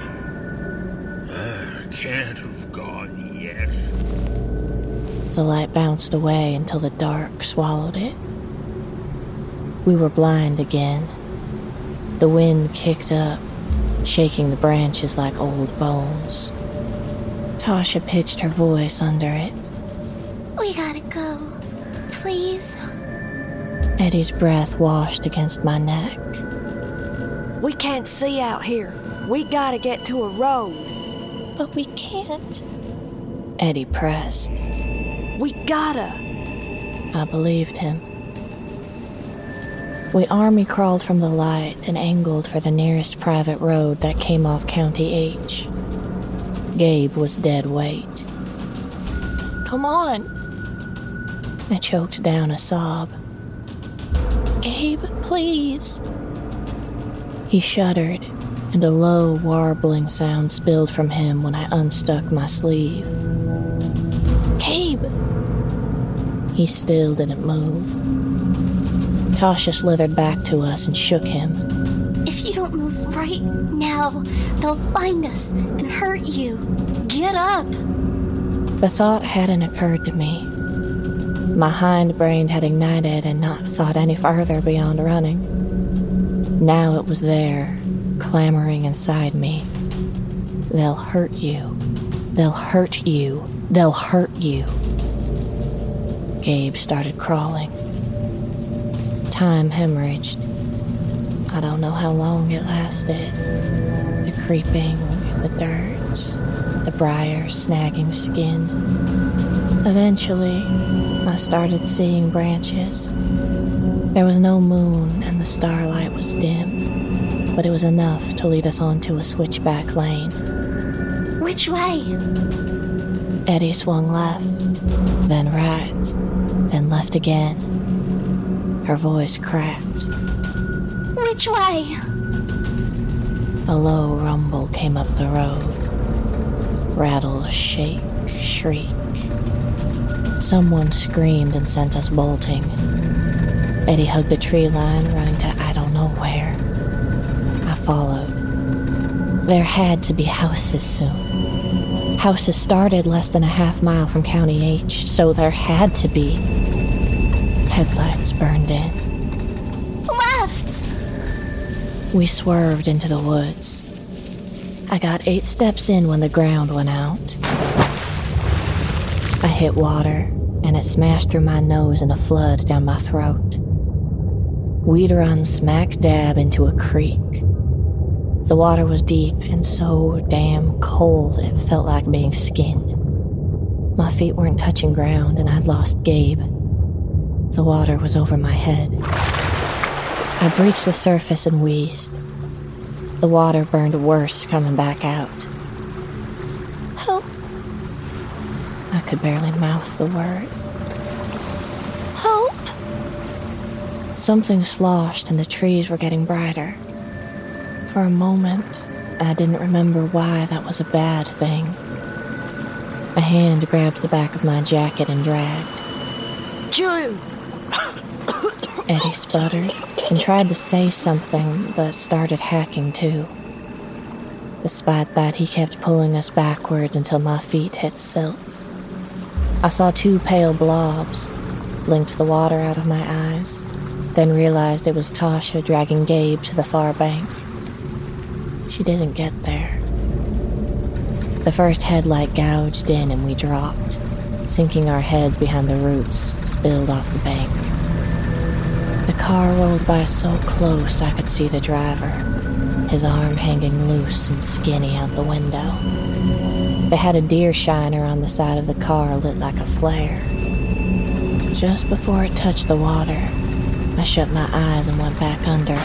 Can't have gone yet. The light bounced away until the dark swallowed it. We were blind again. The wind kicked up, shaking the branches like old bones. Tasha pitched her voice under it. We gotta go. Please? Eddie's breath washed against my neck. We can't see out here. We gotta get to a road. But we can't. Eddie pressed. We gotta. I believed him. We army crawled from the light and angled for the nearest private road that came off County H. Gabe was dead weight. Come on. I choked down a sob. Gabe, please. He shuddered, and a low, warbling sound spilled from him when I unstuck my sleeve. Gabe! He still didn't move. Tasha slithered back to us and shook him. If you don't move right now, they'll find us and hurt you. Get up! The thought hadn't occurred to me. My hindbrain had ignited and not thought any farther beyond running. Now it was there, clamoring inside me. They'll hurt you. They'll hurt you. They'll hurt you. Gabe started crawling. Time hemorrhaged. I don't know how long it lasted. The creeping, the dirt, the briars snagging skin. Eventually, I started seeing branches. There was no moon and the starlight was dim, but it was enough to lead us onto a switchback lane. Which way? Eddie swung left, then right, then left again. Her voice cracked. Which way? A low rumble came up the road. Rattles shake, shriek. Someone screamed and sent us bolting. Eddie hugged the tree line, running to I don't know where. I followed. There had to be houses soon. Houses started less than a half mile from County H, so there had to be. Headlights burned in. Left! We swerved into the woods. I got 8 steps in when the ground went out. I hit water, and it smashed through my nose in a flood down my throat. We'd run smack dab into a creek. The water was deep and so damn cold it felt like being skinned. My feet weren't touching ground, and I'd lost Gabe. The water was over my head. I breached the surface and wheezed. The water burned worse coming back out. Help. I could barely mouth the word. Help. Something sloshed and the trees were getting brighter. For a moment, I didn't remember why that was a bad thing. A hand grabbed the back of my jacket and dragged. Jude! Eddie sputtered and tried to say something, but started hacking too. Despite that, he kept pulling us backwards until my feet hit silt. I saw 2 pale blobs, blinked the water out of my eyes, then realized it was Tasha dragging Gabe to the far bank. She didn't get there. The first headlight gouged in and we dropped, sinking our heads behind the roots, spilled off the bank. The car rolled by so close I could see the driver, his arm hanging loose and skinny out the window. They had a deer shiner on the side of the car lit like a flare. Just before it touched the water, I shut my eyes and went back under.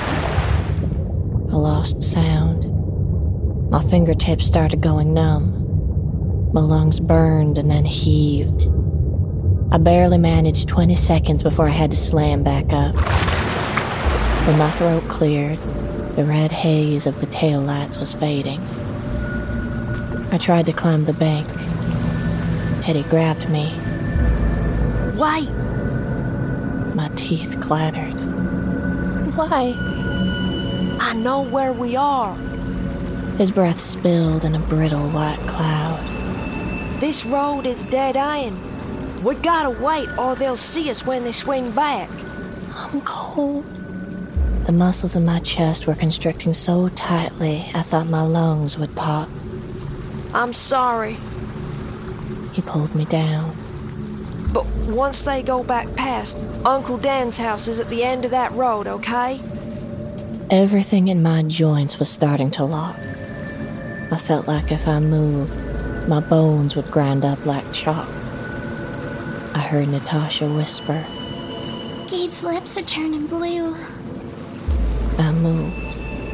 I lost sound. My fingertips started going numb. My lungs burned and then heaved. I barely managed 20 seconds before I had to slam back up. When my throat cleared, the red haze of the taillights was fading. I tried to climb the bank. Eddie grabbed me. Wait! My teeth clattered. Why? I know where we are. His breath spilled in a brittle white cloud. This road is dead end. We gotta wait or they'll see us when they swing back. I'm cold. The muscles in my chest were constricting so tightly I thought my lungs would pop. I'm sorry. He pulled me down. But once they go back past, Uncle Dan's house is at the end of that road, okay? Everything in my joints was starting to lock. I felt like if I moved, my bones would grind up like chalk. I heard Natasha whisper. Gabe's lips are turning blue. I moved.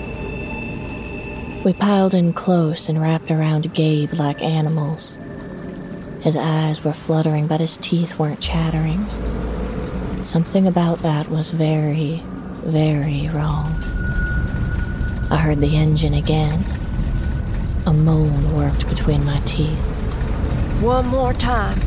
We piled in close and wrapped around Gabe like animals. His eyes were fluttering, but his teeth weren't chattering. Something about that was very, very wrong. I heard the engine again. A moan worked between my teeth. One more time.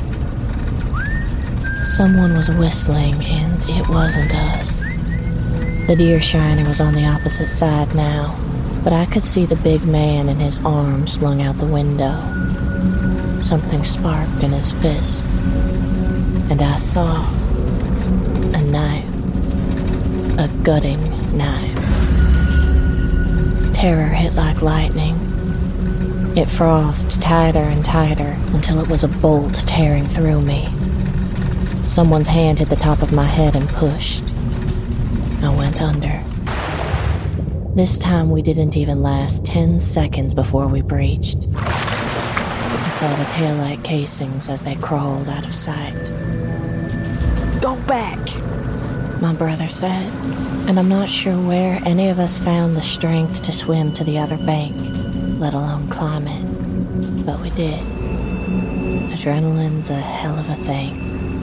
Someone was whistling, and it wasn't us. The deer shiner was on the opposite side now, but I could see the big man and his arm slung out the window. Something sparked in his fist, and I saw a knife. A gutting knife. Terror hit like lightning. It frothed tighter and tighter until it was a bolt tearing through me. Someone's hand hit the top of my head and pushed. I went under. This time we didn't even last 10 seconds before we breached. I saw the taillight casings as they crawled out of sight. Go back, my brother said, and I'm not sure where any of us found the strength to swim to the other bank, let alone climb it. But we did. Adrenaline's a hell of a thing.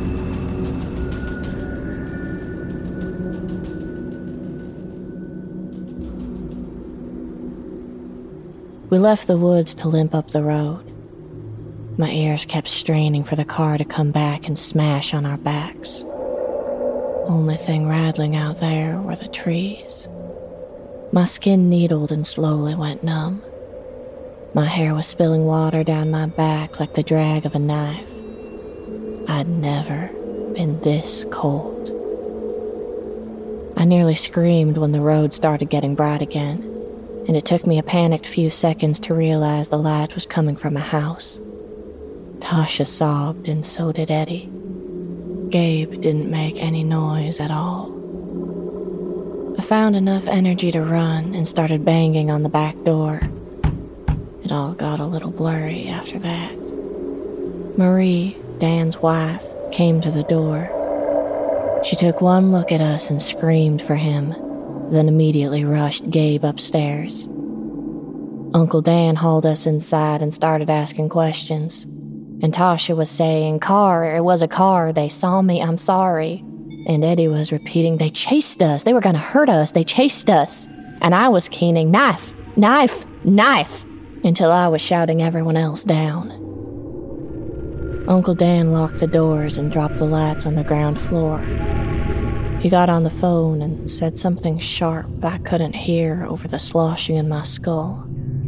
We left the woods to limp up the road. My ears kept straining for the car to come back and smash on our backs. Only thing rattling out there were the trees. My skin needled and slowly went numb. My hair was spilling water down my back like the drag of a knife. I'd never been this cold. I nearly screamed when the road started getting bright again. and it took me a panicked few seconds to realize the light was coming from a house. Tasha sobbed, and so did Eddie. Gabe didn't make any noise at all. I found enough energy to run and started banging on the back door. It all got a little blurry after that. Marie, Dan's wife, came to the door. She took one look at us and screamed for him, then immediately rushed Gabe upstairs. Uncle Dan hauled us inside and started asking questions. And Tasha was saying, "Car, it was a car, they saw me, I'm sorry." And Eddie was repeating, "They chased us, they were gonna hurt us, they chased us." And I was keening, "Knife, knife, knife," until I was shouting everyone else down. Uncle Dan locked the doors and dropped the lights on the ground floor. He got on the phone and said something sharp I couldn't hear over the sloshing in my skull.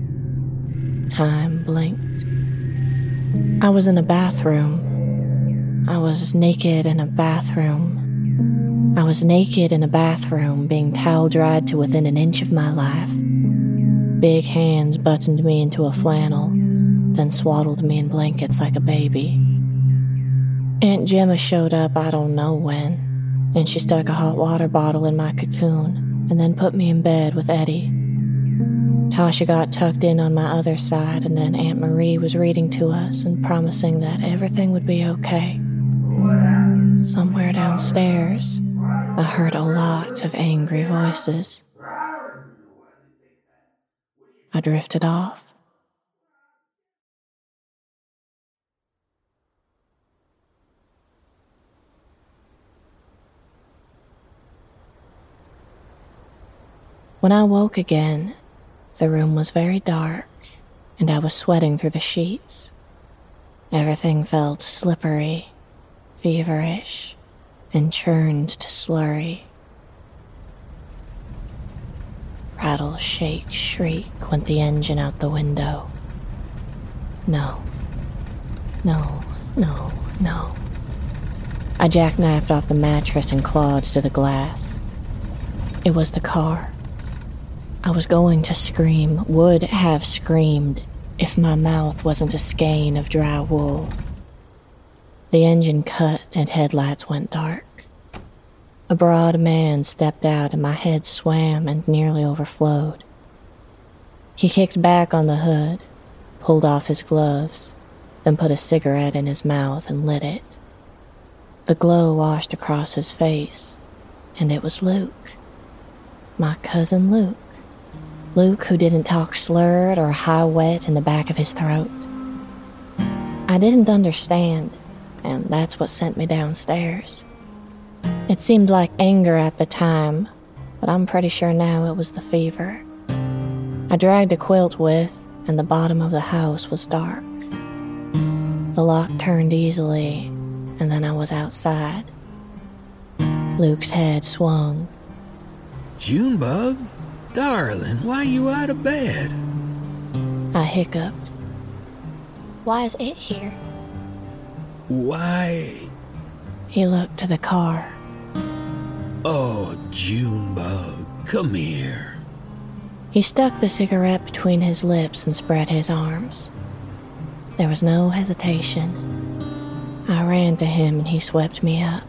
Time blinked. I was in a bathroom. I was naked in a bathroom. I was naked in a bathroom, being towel dried to within an inch of my life. Big hands buttoned me into a flannel, then swaddled me in blankets like a baby. Aunt Gemma showed up I don't know when, and she stuck a hot water bottle in my cocoon, and then put me in bed with Eddie. Tasha got tucked in on my other side, and then Aunt Marie was reading to us and promising that everything would be okay. Somewhere downstairs, I heard a lot of angry voices. I drifted off. When I woke again, the room was very dark, and I was sweating through the sheets. Everything felt slippery, feverish, and churned to slurry. Rattle, shake, shriek went the engine out the window. No. No, no, no. I jackknifed off the mattress and clawed to the glass. It was the car. I was going to scream, would have screamed, if my mouth wasn't a skein of dry wool. The engine cut and headlights went dark. A broad man stepped out and my head swam and nearly overflowed. He kicked back on the hood, pulled off his gloves, then put a cigarette in his mouth and lit it. The glow washed across his face, and it was Luke. My cousin Luke. Luke, who didn't talk slurred or high-wet in the back of his throat. I didn't understand, and that's what sent me downstairs. It seemed like anger at the time, but I'm pretty sure now it was the fever. I dragged a quilt with, and the bottom of the house was dark. The lock turned easily, and then I was outside. Luke's head swung. "Junebug? Darling, why you out of bed?" I hiccuped. Why is it here? "Why..." He looked to the car. "Oh, Junebug, come here." He stuck the cigarette between his lips and spread his arms. There was no hesitation. I ran to him and he swept me up.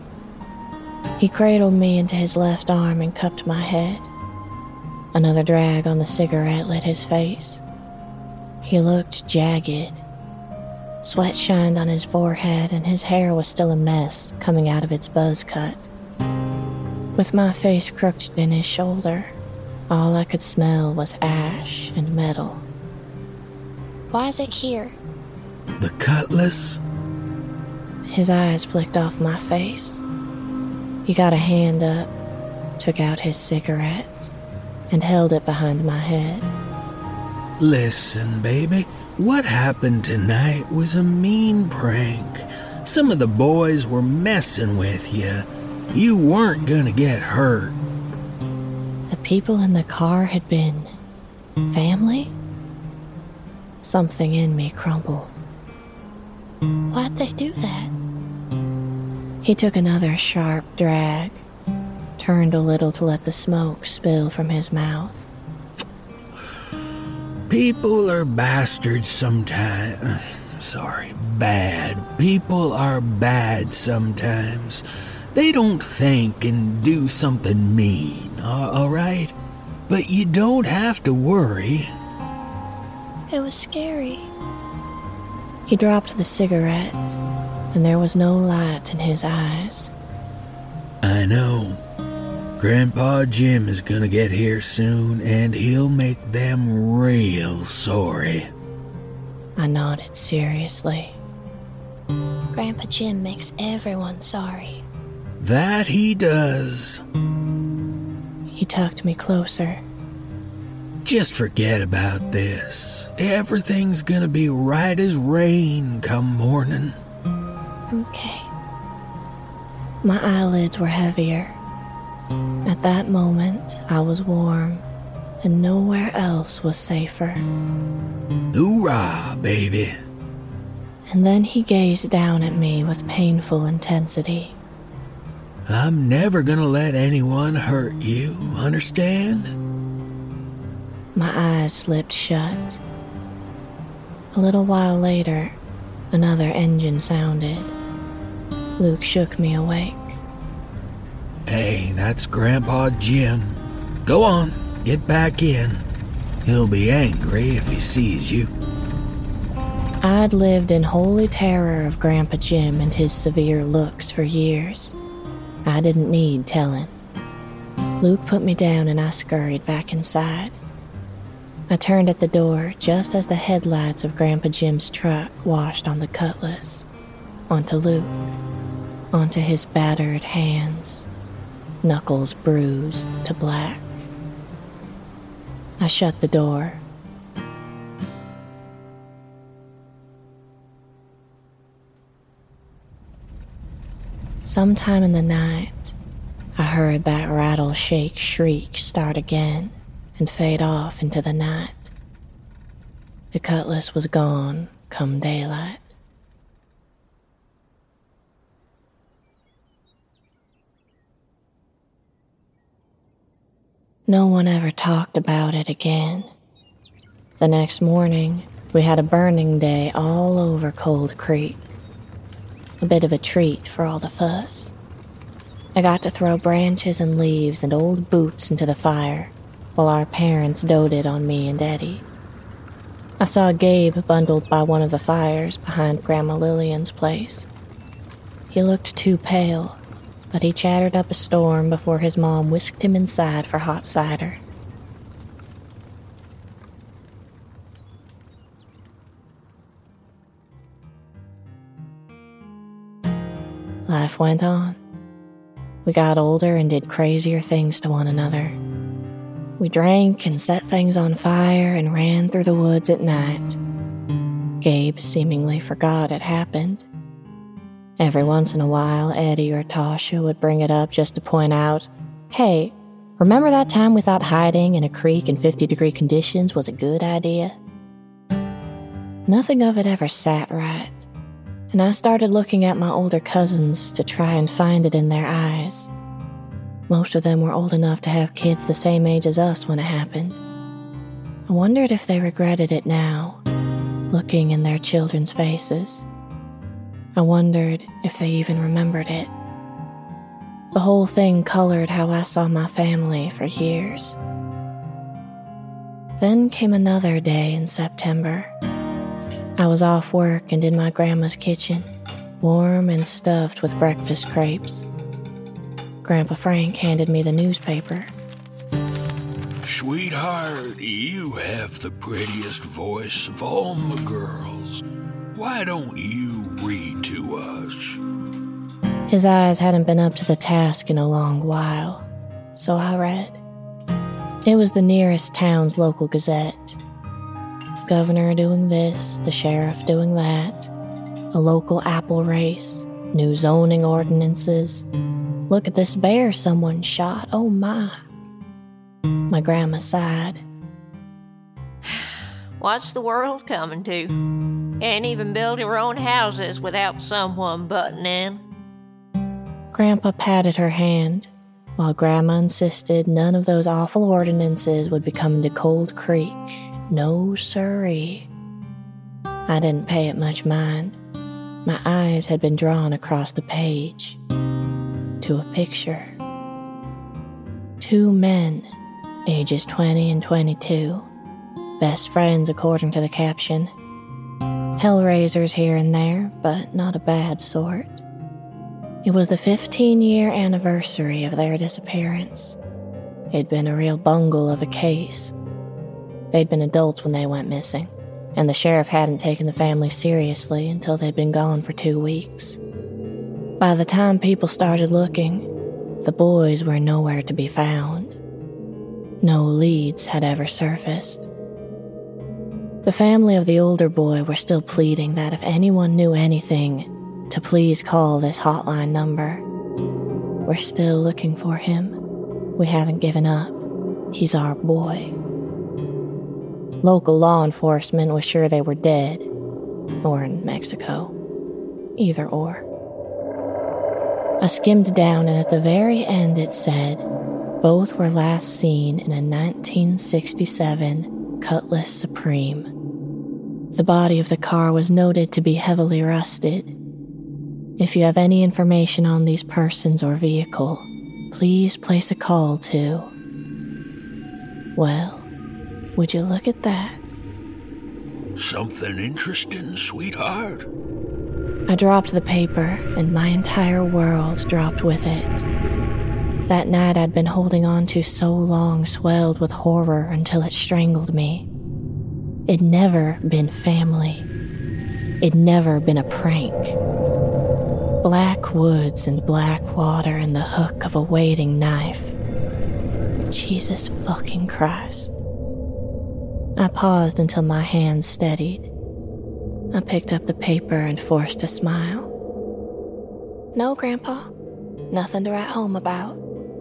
He cradled me into his left arm and cupped my head. Another drag on the cigarette lit his face. He looked jagged. Sweat shined on his forehead and his hair was still a mess coming out of its buzz cut. With my face crooked in his shoulder, all I could smell was ash and metal. Why is it here? "The cutlass?" His eyes flicked off my face. He got a hand up, took out his cigarette, and held it behind my head. "Listen, baby, what happened tonight was a mean prank. Some of the boys were messing with you. You weren't gonna get hurt." The people in the car had been family? Something in me crumbled. Why'd they do that? He took another sharp drag, turned a little to let the smoke spill from his mouth. People are bastards sometimes. Bad. People are bad sometimes. They don't think and do something mean, all right? But you don't have to worry. It was scary. He dropped the cigarette, and there was no light in his eyes. I know. Grandpa Jim is gonna get here soon, and he'll make them real sorry. I nodded seriously. Grandpa Jim makes everyone sorry. That he does. He tucked me closer. Just forget about this. Everything's gonna be right as rain come morning. Okay. My eyelids were heavier. At that moment, I was warm, and nowhere else was safer. Hoorah, baby. And then he gazed down at me with painful intensity. I'm never gonna let anyone hurt you, understand? My eyes slipped shut. A little while later, another engine sounded. Luke shook me awake. Hey, that's Grandpa Jim. Go on, get back in. He'll be angry if he sees you. I'd lived in holy terror of Grandpa Jim and his severe looks for years. I didn't need telling. Luke put me down and I scurried back inside. I turned at the door just as the headlights of Grandpa Jim's truck washed on the Cutlass, onto Luke, onto his battered hands, knuckles bruised to black. I shut the door. Sometime in the night, I heard that rattle, shake, shriek start again and fade off into the night. The Cutlass was gone come daylight. No one ever talked about it again. The next morning, we had a burning day all over Cold Creek. A bit of a treat for all the fuss. I got to throw branches and leaves and old boots into the fire, while our parents doted on me and Eddie. I saw Gabe bundled by one of the fires behind Grandma Lillian's place. He looked too pale, but he chattered up a storm before his mom whisked him inside for hot cider. Life went on. We got older and did crazier things to one another. We drank and set things on fire and ran through the woods at night. Gabe seemingly forgot it happened. Every once in a while, Eddie or Tasha would bring it up just to point out, "Hey, remember that time we thought hiding in a creek in 50-degree conditions was a good idea?" Nothing of it ever sat right, and I started looking at my older cousins to try and find it in their eyes. Most of them were old enough to have kids the same age as us when it happened. I wondered if they regretted it now, looking in their children's faces. I wondered if they even remembered it. The whole thing colored how I saw my family for years. Then came another day in September. I was off work and in my grandma's kitchen, warm and stuffed with breakfast crepes. Grandpa Frank handed me the newspaper. Sweetheart, you have the prettiest voice of all the girls. Why don't you read to us? His eyes hadn't been up to the task in a long while, so I read. It was the nearest town's local gazette. The governor doing this, the sheriff doing that, a local apple race, new zoning ordinances. Look at this bear someone shot, oh my. My grandma sighed. What's the world coming to? Can't even build your own houses without someone butting in. Grandpa patted her hand, while Grandma insisted none of those awful ordinances would be coming to Cold Creek, No siree. I didn't pay it much mind. My eyes had been drawn across the page to a picture. 2 men, ages 20 and 22, best friends according to the caption. Hellraisers here and there, but not a bad sort. It was the 15-year anniversary of their disappearance. It'd been a real bungle of a case. They'd been adults when they went missing, and the sheriff hadn't taken the family seriously until they'd been gone for 2 weeks. By the time people started looking, the boys were nowhere to be found. No leads had ever surfaced. The family of the older boy were still pleading that if anyone knew anything, to please call this hotline number. We're still looking for him. We haven't given up. He's our boy. Local law enforcement was sure they were dead, or in Mexico. Either or. I skimmed down, and at the very end it said, both were last seen in a 1967 Cutlass Supreme. The body of the car was noted to be heavily rusted. If you have any information on these persons or vehicle, please place a call to... Well, would you look at that? Something interesting, sweetheart? I dropped the paper, and my entire world dropped with it. That night I'd been holding on to so long swelled with horror until it strangled me. It'd never been family. It'd never been a prank. Black woods and black water and the hook of a waiting knife. Jesus fucking Christ. I paused until my hands steadied. I picked up the paper and forced a smile. No, Grandpa. Nothing to write home about.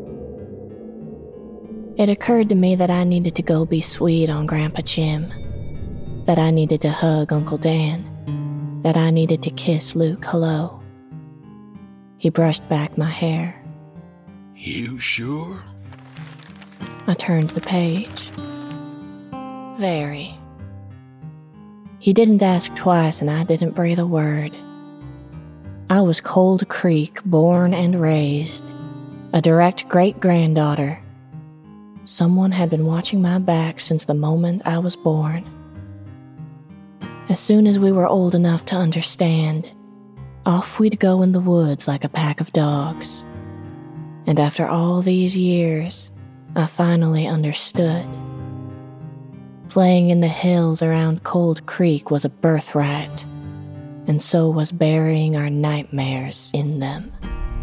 It occurred to me that I needed to go be sweet on Grandpa Jim. That I needed to hug Uncle Dan. That I needed to kiss Luke hello. He brushed back my hair. You sure? I turned the page. Very. He didn't ask twice, and I didn't breathe a word. I was Cold Creek, born and raised, a direct great-granddaughter. Someone had been watching my back since the moment I was born. As soon as we were old enough to understand, off we'd go in the woods like a pack of dogs. And after all these years, I finally understood. Playing in the hills around Cold Creek was a birthright, and so was burying our nightmares in them.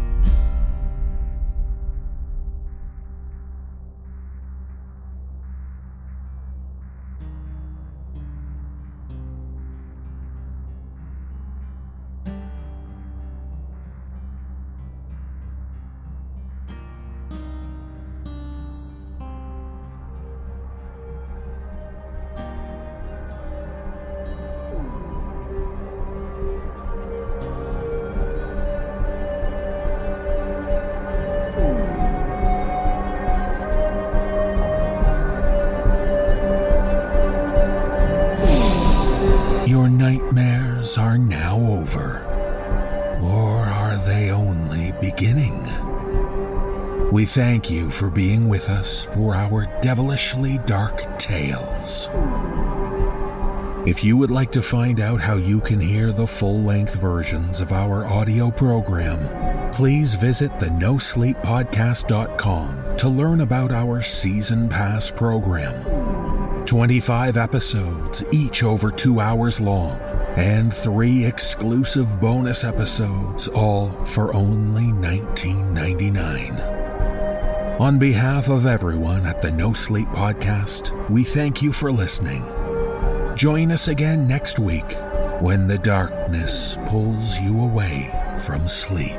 Your nightmares are now over. Or are they only beginning? We thank you for being with us for our devilishly dark tales. If you would like to find out how you can hear the full-length versions of our audio program, please visit the NoSleepPodcast.com to learn about our Season Pass program. 25 episodes, each over 2 hours long, and 3 exclusive bonus episodes, all for only $19.99. On behalf of everyone at the No Sleep Podcast, we thank you for listening. Join us again next week when the darkness pulls you away from sleep.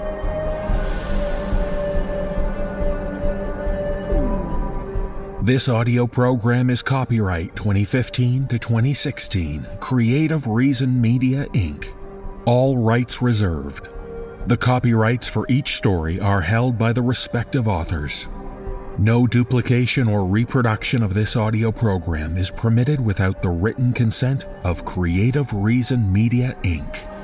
This audio program is copyright 2015 to 2016, Creative Reason Media, Inc. All rights reserved. The copyrights for each story are held by the respective authors. No duplication or reproduction of this audio program is permitted without the written consent of Creative Reason Media, Inc.